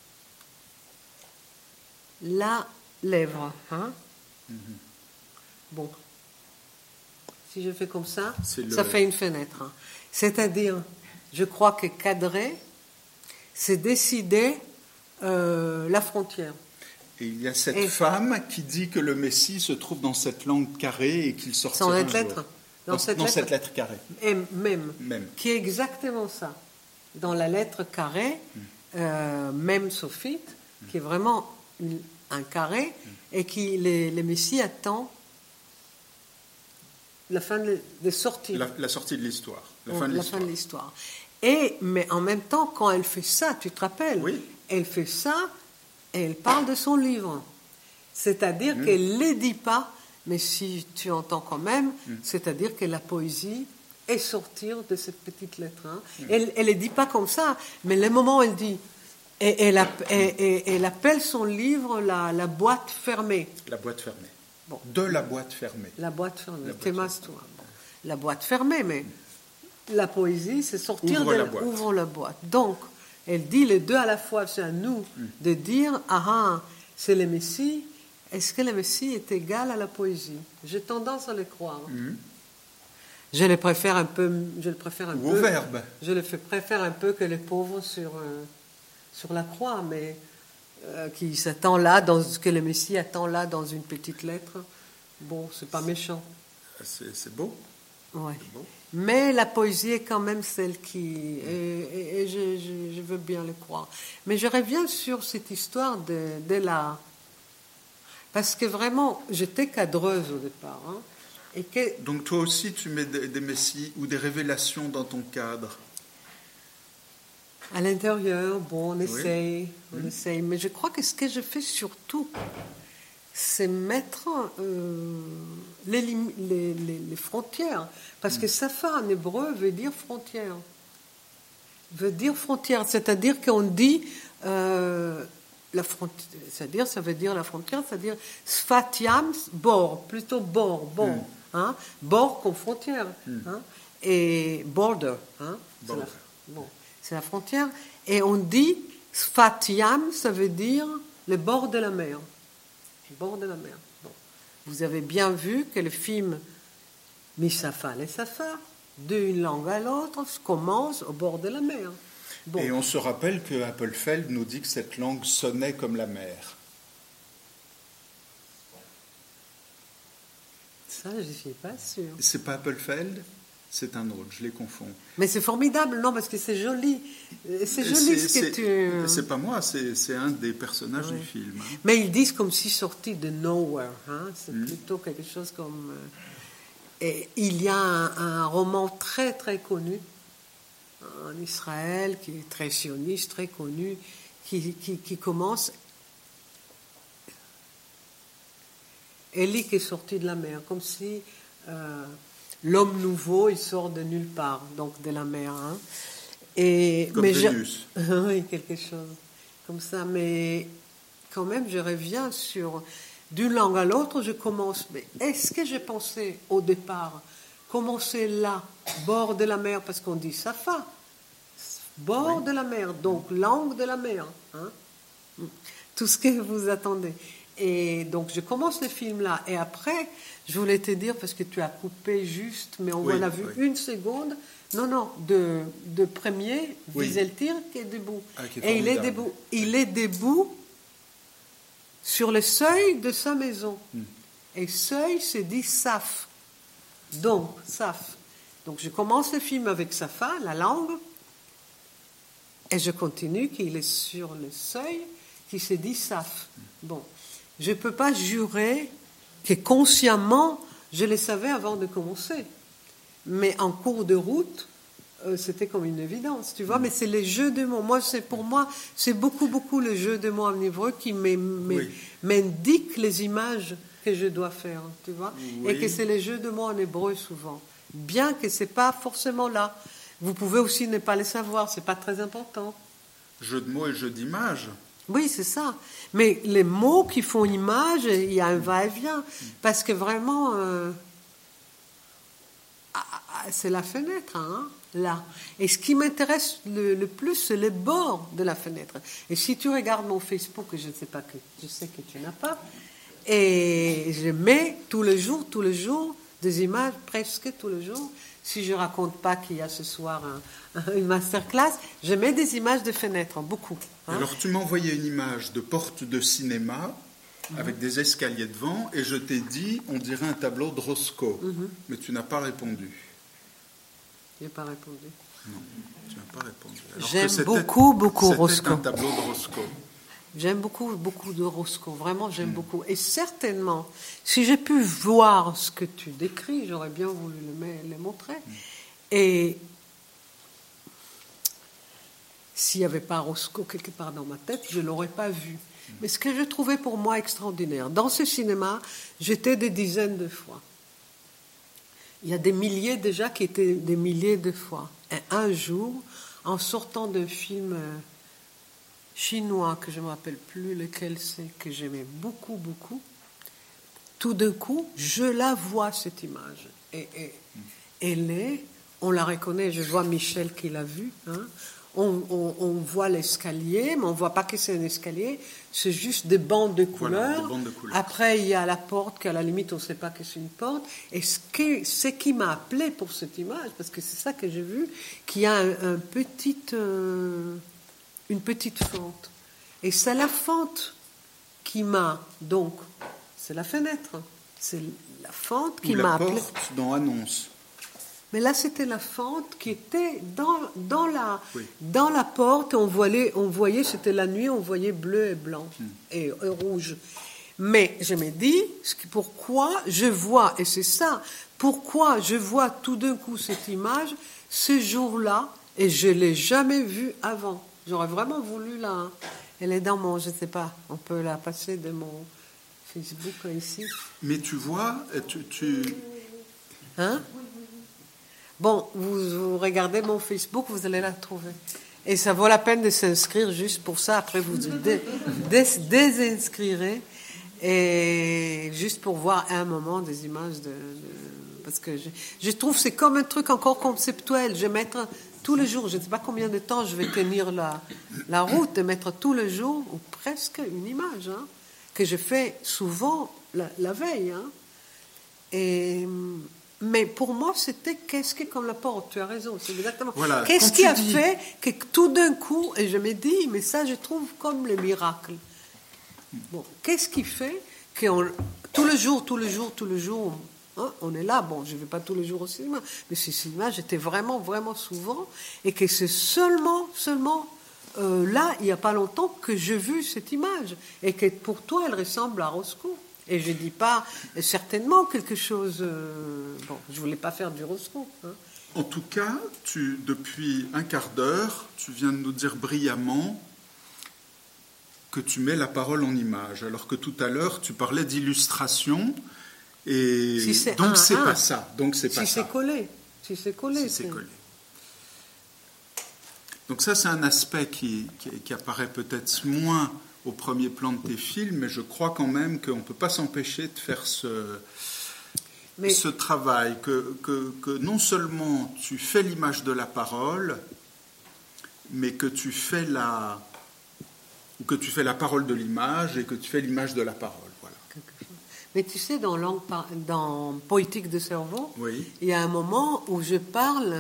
La lèvre, hein? Bon, si je fais comme ça, ça fait une fenêtre. Hein. C'est-à-dire, je crois que cadrer, c'est décider la frontière. Et il y a cette femme qui dit que le Messie se trouve dans cette langue carrée et qu'il sortira un jour. Dans cette lettre carrée. Même. Qui est exactement ça. Dans la lettre carrée, même sophite, qui est vraiment un carré, et qui le Messie attend la fin de sortie. La sortie de l'histoire. La fin de l'histoire. Mais en même temps, quand elle fait ça, tu te rappelles, elle fait ça et elle parle de son livre. C'est-à-dire qu'elle ne le dit pas, mais si tu entends quand même, c'est-à-dire que la poésie est sortir de cette petite lettre. Hein. Elle ne le dit pas comme ça, mais le moment où elle dit, et elle appelle son livre la boîte fermée. La boîte fermée. Bon. De la boîte fermée. La boîte fermée. La boîte fermée, mais la poésie, c'est sortir ouvre la boîte. Donc, elle dit les deux à la fois. C'est à nous de dire, c'est le Messie. Est-ce que le Messie est égal à la poésie? J'ai tendance à le croire. Je le préfère un peu. Ou au verbe. Je le préfère un peu que les pauvres sur la croix, mais qui s'attend là, que le Messie attend là dans une petite lettre. Bon, c'est pas méchant. C'est beau. Ouais. C'est beau. Mais la poésie est quand même celle qui... Et je veux bien le croire. Mais je reviens sur cette histoire de la... Parce que vraiment, j'étais cadreuse au départ. Hein, Donc toi aussi, tu mets des messies ou des révélations dans ton cadre? À l'intérieur, on essaye. Mais je crois que ce que je fais surtout, c'est mettre les frontières. Parce que safa en hébreu veut dire frontière. C'est-à-dire qu'on dit la frontière. C'est-à-dire, ça veut dire la frontière, c'est-à-dire sfat yam, bord, plutôt bord. Hein, bord comme frontière. Hein, et border. Hein, c'est la frontière. Et on dit, Sfat Yam, ça veut dire le bord de la mer. Le bord de la mer. Bon. Vous avez bien vu que le film Misafa les Safa, d'une langue à l'autre, commence au bord de la mer. Bon. Et on se rappelle que Appelfeld nous dit que cette langue sonnait comme la mer. Ça, je ne suis pas sûre. C'est pas Appelfeld ? C'est un autre, je les confonds. Mais c'est formidable, non, parce que c'est joli. C'est joli ce que tu... C'est pas moi, c'est un des personnages du film. Hein. Mais ils disent comme si sorti de nowhere. Hein. C'est plutôt quelque chose comme... Et il y a un roman très, très connu en Israël, qui est très sioniste, très connu, qui commence... Élie qui est sorti de la mer, comme si... l'homme nouveau, il sort de nulle part, donc de la mer. Hein. Comme Vénus. Oui, quelque chose comme ça. Mais quand même, je reviens sur... D'une langue à l'autre, je commence. Mais est-ce que j'ai pensé au départ commencer là, bord de la mer, parce qu'on dit Safa, bord de la mer, donc langue de la mer. Hein? Tout ce que vous attendez. Et donc, je commence le film là. Et après, je voulais te dire, parce que tu as coupé juste, mais on en a vu une seconde. Non, de premier, Wieseltier qui est debout. Et il est debout. Il est debout sur le seuil de sa maison. Et seuil, c'est dit Saf. Donc, Saf. Donc, je commence le film avec Safa, la langue, et je continue qu'il est sur le seuil qui se dit Saf. Bon, je ne peux pas jurer que consciemment, je le savais avant de commencer. Mais en cours de route, c'était comme une évidence, tu vois. Mais c'est les jeux de mots. Pour moi, c'est beaucoup le jeu de mots en hébreu qui m'indique les images que je dois faire, tu vois. Oui. Et que c'est les jeux de mots en hébreu souvent. Bien que c'est pas forcément là. Vous pouvez aussi ne pas les savoir, c'est pas très important. Jeu de mots et jeu d'images. Oui, c'est ça. Mais les mots qui font image, il y a un va-et-vient. Parce que vraiment, c'est la fenêtre, hein, là. Et ce qui m'intéresse le plus, c'est les bords de la fenêtre. Et si tu regardes mon Facebook, je sais que tu n'as pas, et je mets tous les jours, des images, presque tous les jours. Si je ne raconte pas qu'il y a ce soir une masterclass, je mets des images de fenêtres, beaucoup. Hein. Alors, tu m'as envoyé une image de porte de cinéma avec des escaliers devant, et je t'ai dit, on dirait un tableau de Roscoe. Mais tu n'as pas répondu. Je n'ai pas répondu. Non, tu n'as pas répondu. Alors j'aime beaucoup Roscoe. C'était un tableau de Roscoe. J'aime beaucoup de Roscoe, vraiment j'aime beaucoup. Et certainement, si j'ai pu voir ce que tu décris, j'aurais bien voulu le montrer. Et s'il n'y avait pas Roscoe quelque part dans ma tête, je ne l'aurais pas vu. Mais ce que je trouvais pour moi extraordinaire, dans ce cinéma, j'étais des dizaines de fois. Il y a des milliers déjà qui étaient des milliers de fois. Et un jour, en sortant d'un film chinois, que je ne me rappelle plus lequel c'est, que j'aimais beaucoup, tout d'un coup, je la vois, cette image. Et elle est, on la reconnaît, je vois Michel qui l'a vue, hein. On voit l'escalier, mais on ne voit pas que c'est un escalier, c'est juste des bandes de couleurs. Voilà, des bandes de couleurs. Après, il y a la porte, qu'à la limite, on ne sait pas que c'est une porte. Et ce qui m'a appelé pour cette image, parce que c'est ça que j'ai vu, qu'il y a une petite fente. Et c'est la fente qui m'a... Donc, c'est la fenêtre. C'est la fente qui m'a appelé. La porte dans Annonce. Mais là, c'était la fente qui était dans la porte. On voyait, c'était la nuit, on voyait bleu et blanc et rouge. Mais je me dis, pourquoi je vois, et c'est ça, pourquoi je vois tout d'un coup cette image, ce jour-là, et je ne l'ai jamais vue avant. J'aurais vraiment voulu la... Elle est dans mon, je ne sais pas, on peut la passer de mon Facebook ici. Mais tu vois, Hein? Bon, vous regardez mon Facebook, vous allez la trouver. Et ça vaut la peine de s'inscrire juste pour ça. Après, vous désinscrirez. Et juste pour voir un moment des images parce que je trouve que c'est comme un truc encore conceptuel. Je vais mettre tous les jours, je ne sais pas combien de temps je vais tenir la route, de mettre tous les jours, ou presque une image, hein, que je fais souvent la veille. Hein. Mais pour moi, c'était qu'est-ce que comme la porte, tu as raison, c'est exactement. Voilà, qu'est-ce qui a fait que tout d'un coup, et je me dis, mais ça je trouve comme le miracle. Bon, qu'est-ce qui fait que tous les jours, hein, on est là, bon, je ne vais pas tous les jours au cinéma, mais ce cinéma, j'étais vraiment souvent, et que c'est seulement là, il n'y a pas longtemps que j'ai vu cette image, et que pour toi, elle ressemble à Roscoe. Et je ne dis pas certainement quelque chose... bon, je ne voulais pas faire du Roscoe. Hein. En tout cas, depuis un quart d'heure, tu viens de nous dire brillamment que tu mets la parole en image, alors que tout à l'heure, tu parlais d'illustration, et donc c'est pas ça. Donc c'est pas ça. Si c'est collé. Si c'est collé. Donc ça, c'est un aspect qui apparaît peut-être moins au premier plan de tes films, mais je crois quand même qu'on ne peut pas s'empêcher de faire ce travail, que non seulement tu fais l'image de la parole, mais que tu fais la parole de l'image et que tu fais l'image de la parole. Voilà. Mais tu sais, dans Poétique de cerveau, Oui. il y a un moment où je parle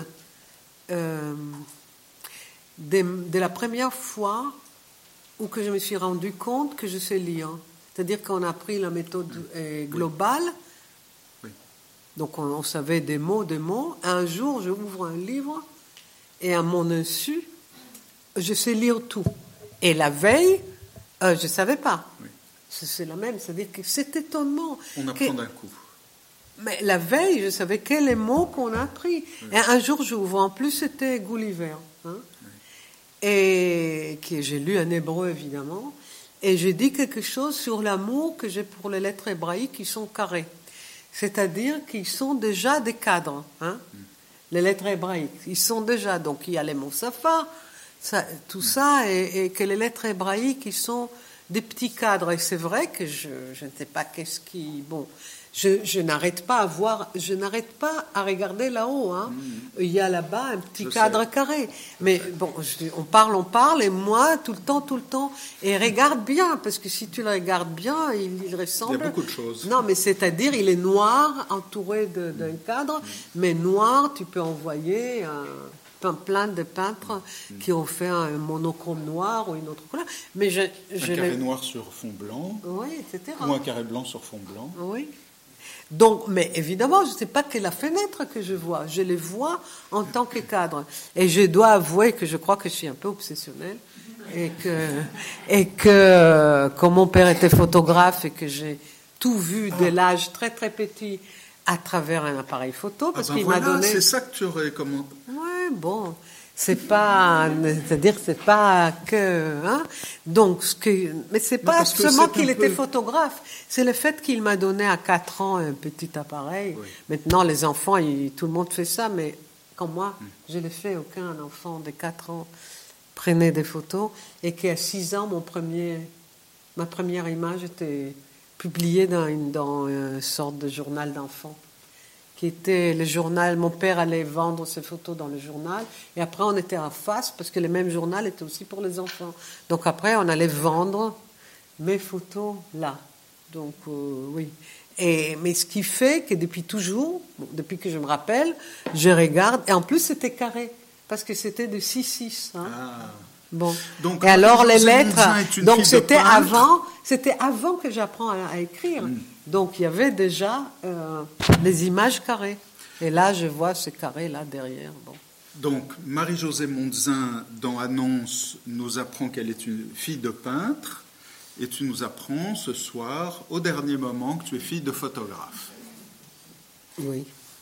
de la première fois où que je me suis rendu compte que je sais lire. C'est-à-dire qu'on a pris la méthode globale, oui. Donc on savait des mots. Un jour, je ouvre un livre et à mon insu, je sais lire tout. Et la veille, je ne savais pas. Oui. C'est la même, c'est-à-dire que c'est étonnant. On apprend d'un coup. Mais la veille, je savais quels les mots qu'on a appris. Oui. Et un jour, j'ouvre. En plus, c'était Gulliver. Hein, oui. Et que j'ai lu en hébreu, évidemment. Et j'ai dit quelque chose sur l'amour que j'ai pour les lettres hébraïques qui sont carrées. C'est-à-dire qu'ils sont déjà des cadres. Hein, les lettres hébraïques, ils sont déjà. Donc, il y a les mots safa, tout ça, et que les lettres hébraïques, ils sont des petits cadres. Et c'est vrai que je ne sais pas qu'est-ce qui... Bon, je n'arrête pas à regarder là-haut. Hein. Il y a là-bas un petit cadre carré. Mais bon, on parle, et moi, tout le temps, et regarde bien, parce que si tu le regardes bien, il ressemble... Il y a beaucoup de choses. Non, mais c'est-à-dire, il est noir, entouré d'un cadre, mais noir, tu peux envoyer plein de peintres qui ont fait un monochrome noir ou une autre couleur. Mais un carré noir sur fond blanc, oui, etc. Ou un carré blanc sur fond blanc. Oui. Donc, mais évidemment, je ne sais pas que la fenêtre que je vois, je les vois en tant que cadre. Et je dois avouer que je crois que je suis un peu obsessionnelle et que comme mon père était photographe et que j'ai tout vu dès l'âge très très petit à travers un appareil photo, parce qu'il m'a donné... C'est ça que tu aurais comment... Ouais, bon... c'est-à-dire c'est pas que, hein. Donc mais c'est pas seulement qu'il était photographe, c'est le fait qu'il m'a donné à 4 ans un petit appareil. Oui. Maintenant les enfants, tout le monde fait ça, mais comme moi, je l'ai fait, aucun enfant de 4 ans prenait des photos, et qu'à 6 ans, ma première image était publiée dans une sorte de journal d'enfants, qui était le journal. Mon père allait vendre ses photos dans le journal, et après on était en face, parce que le même journal était aussi pour les enfants. Donc après on allait vendre mes photos là. Donc oui. Mais ce qui fait que depuis toujours, depuis que je me rappelle, je regarde, et en plus c'était carré, parce que c'était de 6-6. Hein. Ah. Bon. Donc, et alors les lettres, donc c'était avant que j'apprends à écrire. Donc il y avait déjà les images carrées. Et là je vois ce carré là derrière. Bon. Donc Marie-Josée Mondzin dans Annonce nous apprend qu'elle est une fille de peintre, et tu nous apprends ce soir, au dernier moment, que tu es fille de photographe. Oui.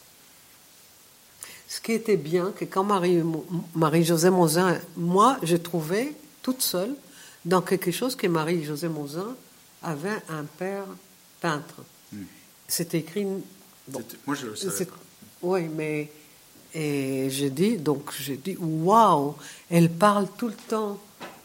Ce qui était bien, que quand Marie-Josée Mondzin, moi, je trouvais toute seule dans quelque chose que Marie-Josée Mondzin avait un père peintre. C'était écrit... Bon, moi, je le savais pas. Oui, mais... Et j'ai dit, waouh, elle parle tout le temps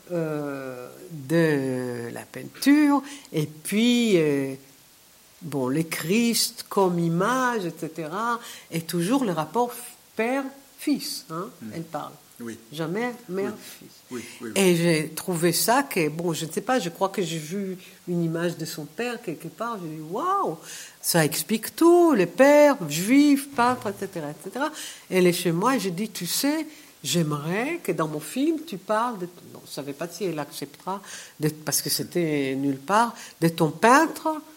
de la peinture, et puis... les Christ comme image, etc. Et toujours le rapport père-fils, hein, elle parle. Oui. Jamais mère-fils. Oui. Et j'ai trouvé ça que, je ne sais pas, je crois que j'ai vu une image de son père quelque part, j'ai dit, waouh, ça explique tout, les pères, juifs, peintres, etc., etc. Elle est chez moi et j'ai dit, tu sais, j'aimerais que dans mon film, tu parles de... Non, je ne savais pas si elle acceptera, parce que c'était nulle part, de ton père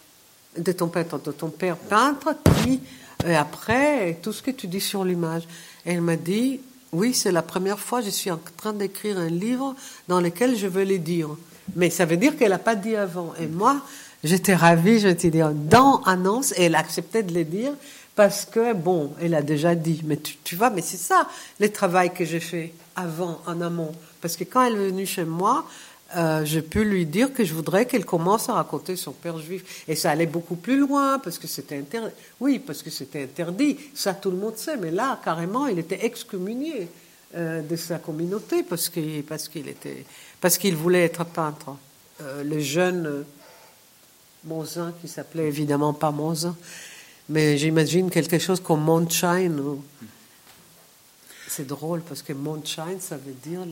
peintre, puis après, tout ce que tu dis sur l'image. Et elle m'a dit, oui, c'est la première fois que je suis en train d'écrire un livre dans lequel je veux les dire. Mais ça veut dire qu'elle n'a pas dit avant. Et moi, j'étais ravie, je t'ai dit, dans Annonce, et elle acceptait de les dire, parce que, elle a déjà dit. Mais tu vois, mais c'est ça, le travail que j'ai fait avant, en amont. Parce que quand elle est venue chez moi, je peux lui dire que je voudrais qu'elle commence à raconter son père juif. Et ça allait beaucoup plus loin, parce que c'était interdit. Oui, parce que c'était interdit. Ça, tout le monde sait. Mais là, carrément, il était excommunié. de sa communauté parce qu'il voulait être peintre. Le jeune Monzin, qui s'appelait évidemment pas Monzin, mais j'imagine quelque chose comme Moonshine. C'est drôle parce que Moonshine, ça veut dire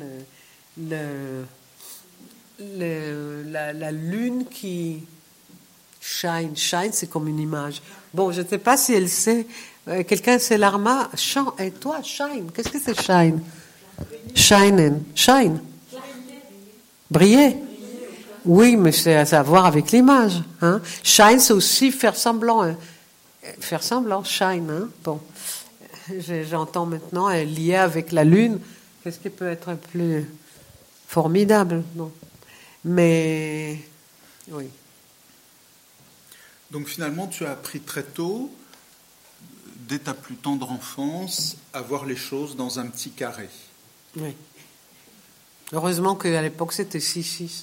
la lune qui shine. Shine, c'est comme une image. Bon, je ne sais pas si elle sait. Quelqu'un sait l'Arma? Et toi, shine. Qu'est-ce que c'est shine? Shine. Shine. Briller. Oui, mais c'est à voir avec l'image. Hein? Shine, c'est aussi faire semblant. Hein? Faire semblant, shine. Hein? Bon. J'entends maintenant, lié avec la lune. Qu'est-ce qui peut être plus formidable? Non. Mais, oui. Donc finalement, tu as appris très tôt, dès ta plus tendre enfance, à voir les choses dans un petit carré. Oui. Heureusement qu'à l'époque, c'était 6-6.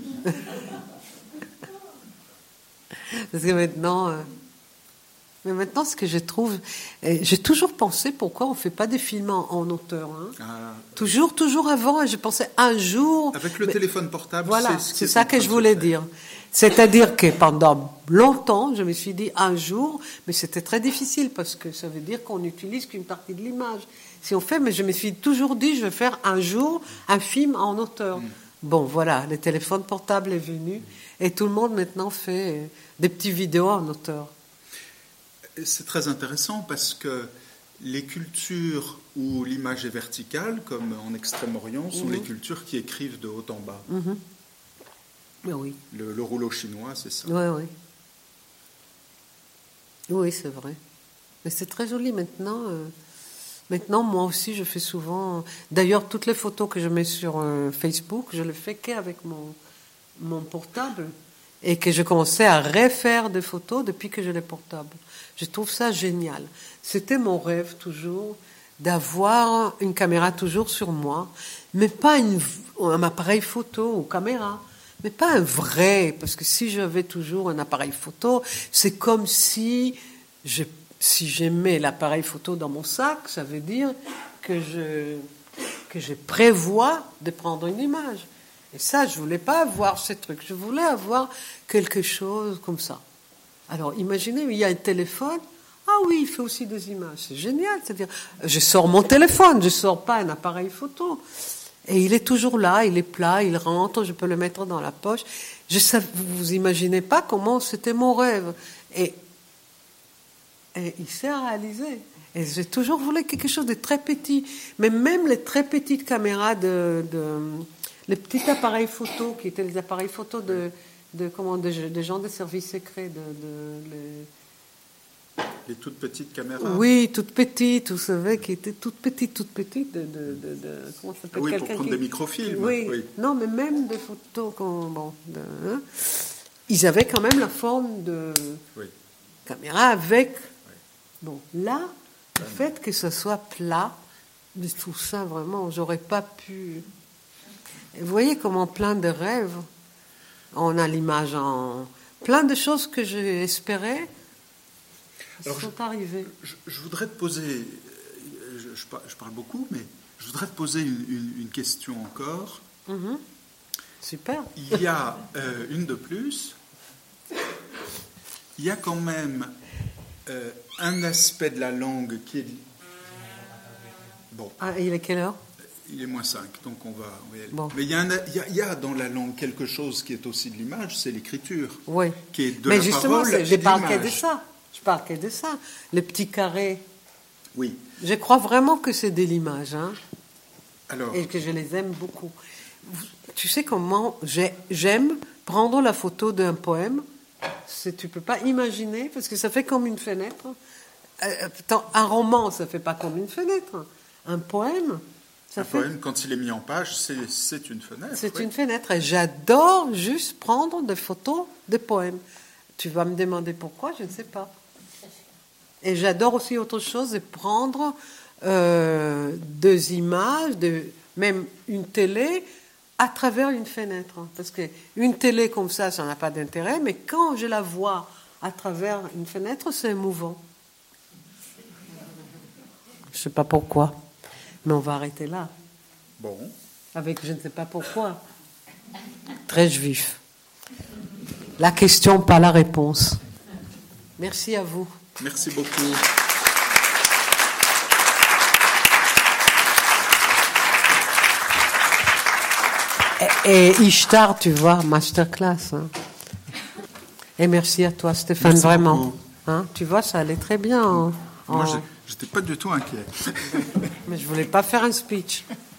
Parce que maintenant... Mais maintenant, ce que je trouve... J'ai toujours pensé pourquoi on ne fait pas des films en auteur. Hein. Toujours avant. Et je pensais un jour... Avec le téléphone portable, voilà, c'est ça que je voulais dire. C'est-à-dire que pendant longtemps, je me suis dit un jour, mais c'était très difficile parce que ça veut dire qu'on n'utilise qu'une partie de l'image. Si on fait, mais je me suis toujours dit, je vais faire un jour un film en auteur. Bon, voilà, le téléphone portable est venu et tout le monde maintenant fait des petites vidéos en auteur. C'est très intéressant parce que les cultures où l'image est verticale, comme en Extrême-Orient, sont les cultures qui écrivent de haut en bas. Oui. Le rouleau chinois, c'est ça. Oui. Oui, c'est vrai. Mais c'est très joli maintenant. Maintenant, moi aussi, je fais souvent... D'ailleurs, toutes les photos que je mets sur Facebook, je les fais qu'avec mon portable. Et que je commençais à refaire des photos depuis que j'ai les portables. Je trouve ça génial. C'était mon rêve toujours d'avoir une caméra toujours sur moi, mais pas un appareil photo ou caméra, mais pas un vrai, parce que si j'avais toujours un appareil photo, c'est comme si j'aimais l'appareil photo dans mon sac, ça veut dire que je prévois de prendre une image. Et ça, je voulais pas avoir ce truc. Je voulais avoir quelque chose comme ça. Alors, imaginez, il y a un téléphone. Ah oui, il fait aussi des images. C'est génial. C'est-à-dire, je sors mon téléphone, je sors pas un appareil photo. Et il est toujours là, il est plat, il rentre, je peux le mettre dans la poche. Vous imaginez pas comment c'était mon rêve. Et il s'est réalisé. Et j'ai toujours voulu quelque chose de très petit. Mais même les très petites caméras les petits appareils photo qui étaient les appareils photo de gens de services secrets, les toutes petites caméras. Oui, toutes petites, vous savez, qui étaient toutes petites, comment ça s'appelle? Oui, pour prendre des microfilms. Oui. Non, mais même des photos, ils avaient quand même la forme de caméra avec. Bon, là, le fait que ce soit plat, je trouve ça vraiment, j'aurais pas pu. Et vous voyez comment plein de rêves, on a l'image plein de choses que j'espérais sont arrivées. Je voudrais te poser, je parle beaucoup, mais je voudrais te poser une question encore. Super. Il y a une de plus. Il y a quand même un aspect de la langue qui est... Bon. Ah, il est quelle heure? Il est -5, donc on va y aller. Bon. Mais il y a dans la langue quelque chose qui est aussi de l'image, c'est l'écriture. Oui. Qui est de mais la justement, parole, je parle que de ça. Je parle que de ça. Les petits carrés. Oui. Je crois vraiment que c'est de l'image. Hein, alors, et que je les aime beaucoup. Tu sais comment j'aime prendre la photo d'un poème. Tu peux pas imaginer, parce que ça fait comme une fenêtre. Un roman, ça fait pas comme une fenêtre. Un poème... poème, quand il est mis en page, c'est une fenêtre. C'est une fenêtre. Et j'adore juste prendre des photos de poèmes. Tu vas me demander pourquoi, je ne sais pas. Et j'adore aussi autre chose, c'est prendre des images, même une télé, à travers une fenêtre. Parce qu'une télé comme ça n'a pas d'intérêt, mais quand je la vois à travers une fenêtre, c'est émouvant. Je ne sais pas pourquoi. Mais on va arrêter là. Bon. Avec je ne sais pas pourquoi. Très juif. La question, pas la réponse. Merci à vous. Merci beaucoup. Et Ishtar, tu vois, masterclass. Hein. Et merci à toi, Stéphane, Merci vraiment. beaucoup. Hein, tu vois, ça allait très bien. Moi, j'étais pas du tout inquiet. Mais je voulais pas faire un speech.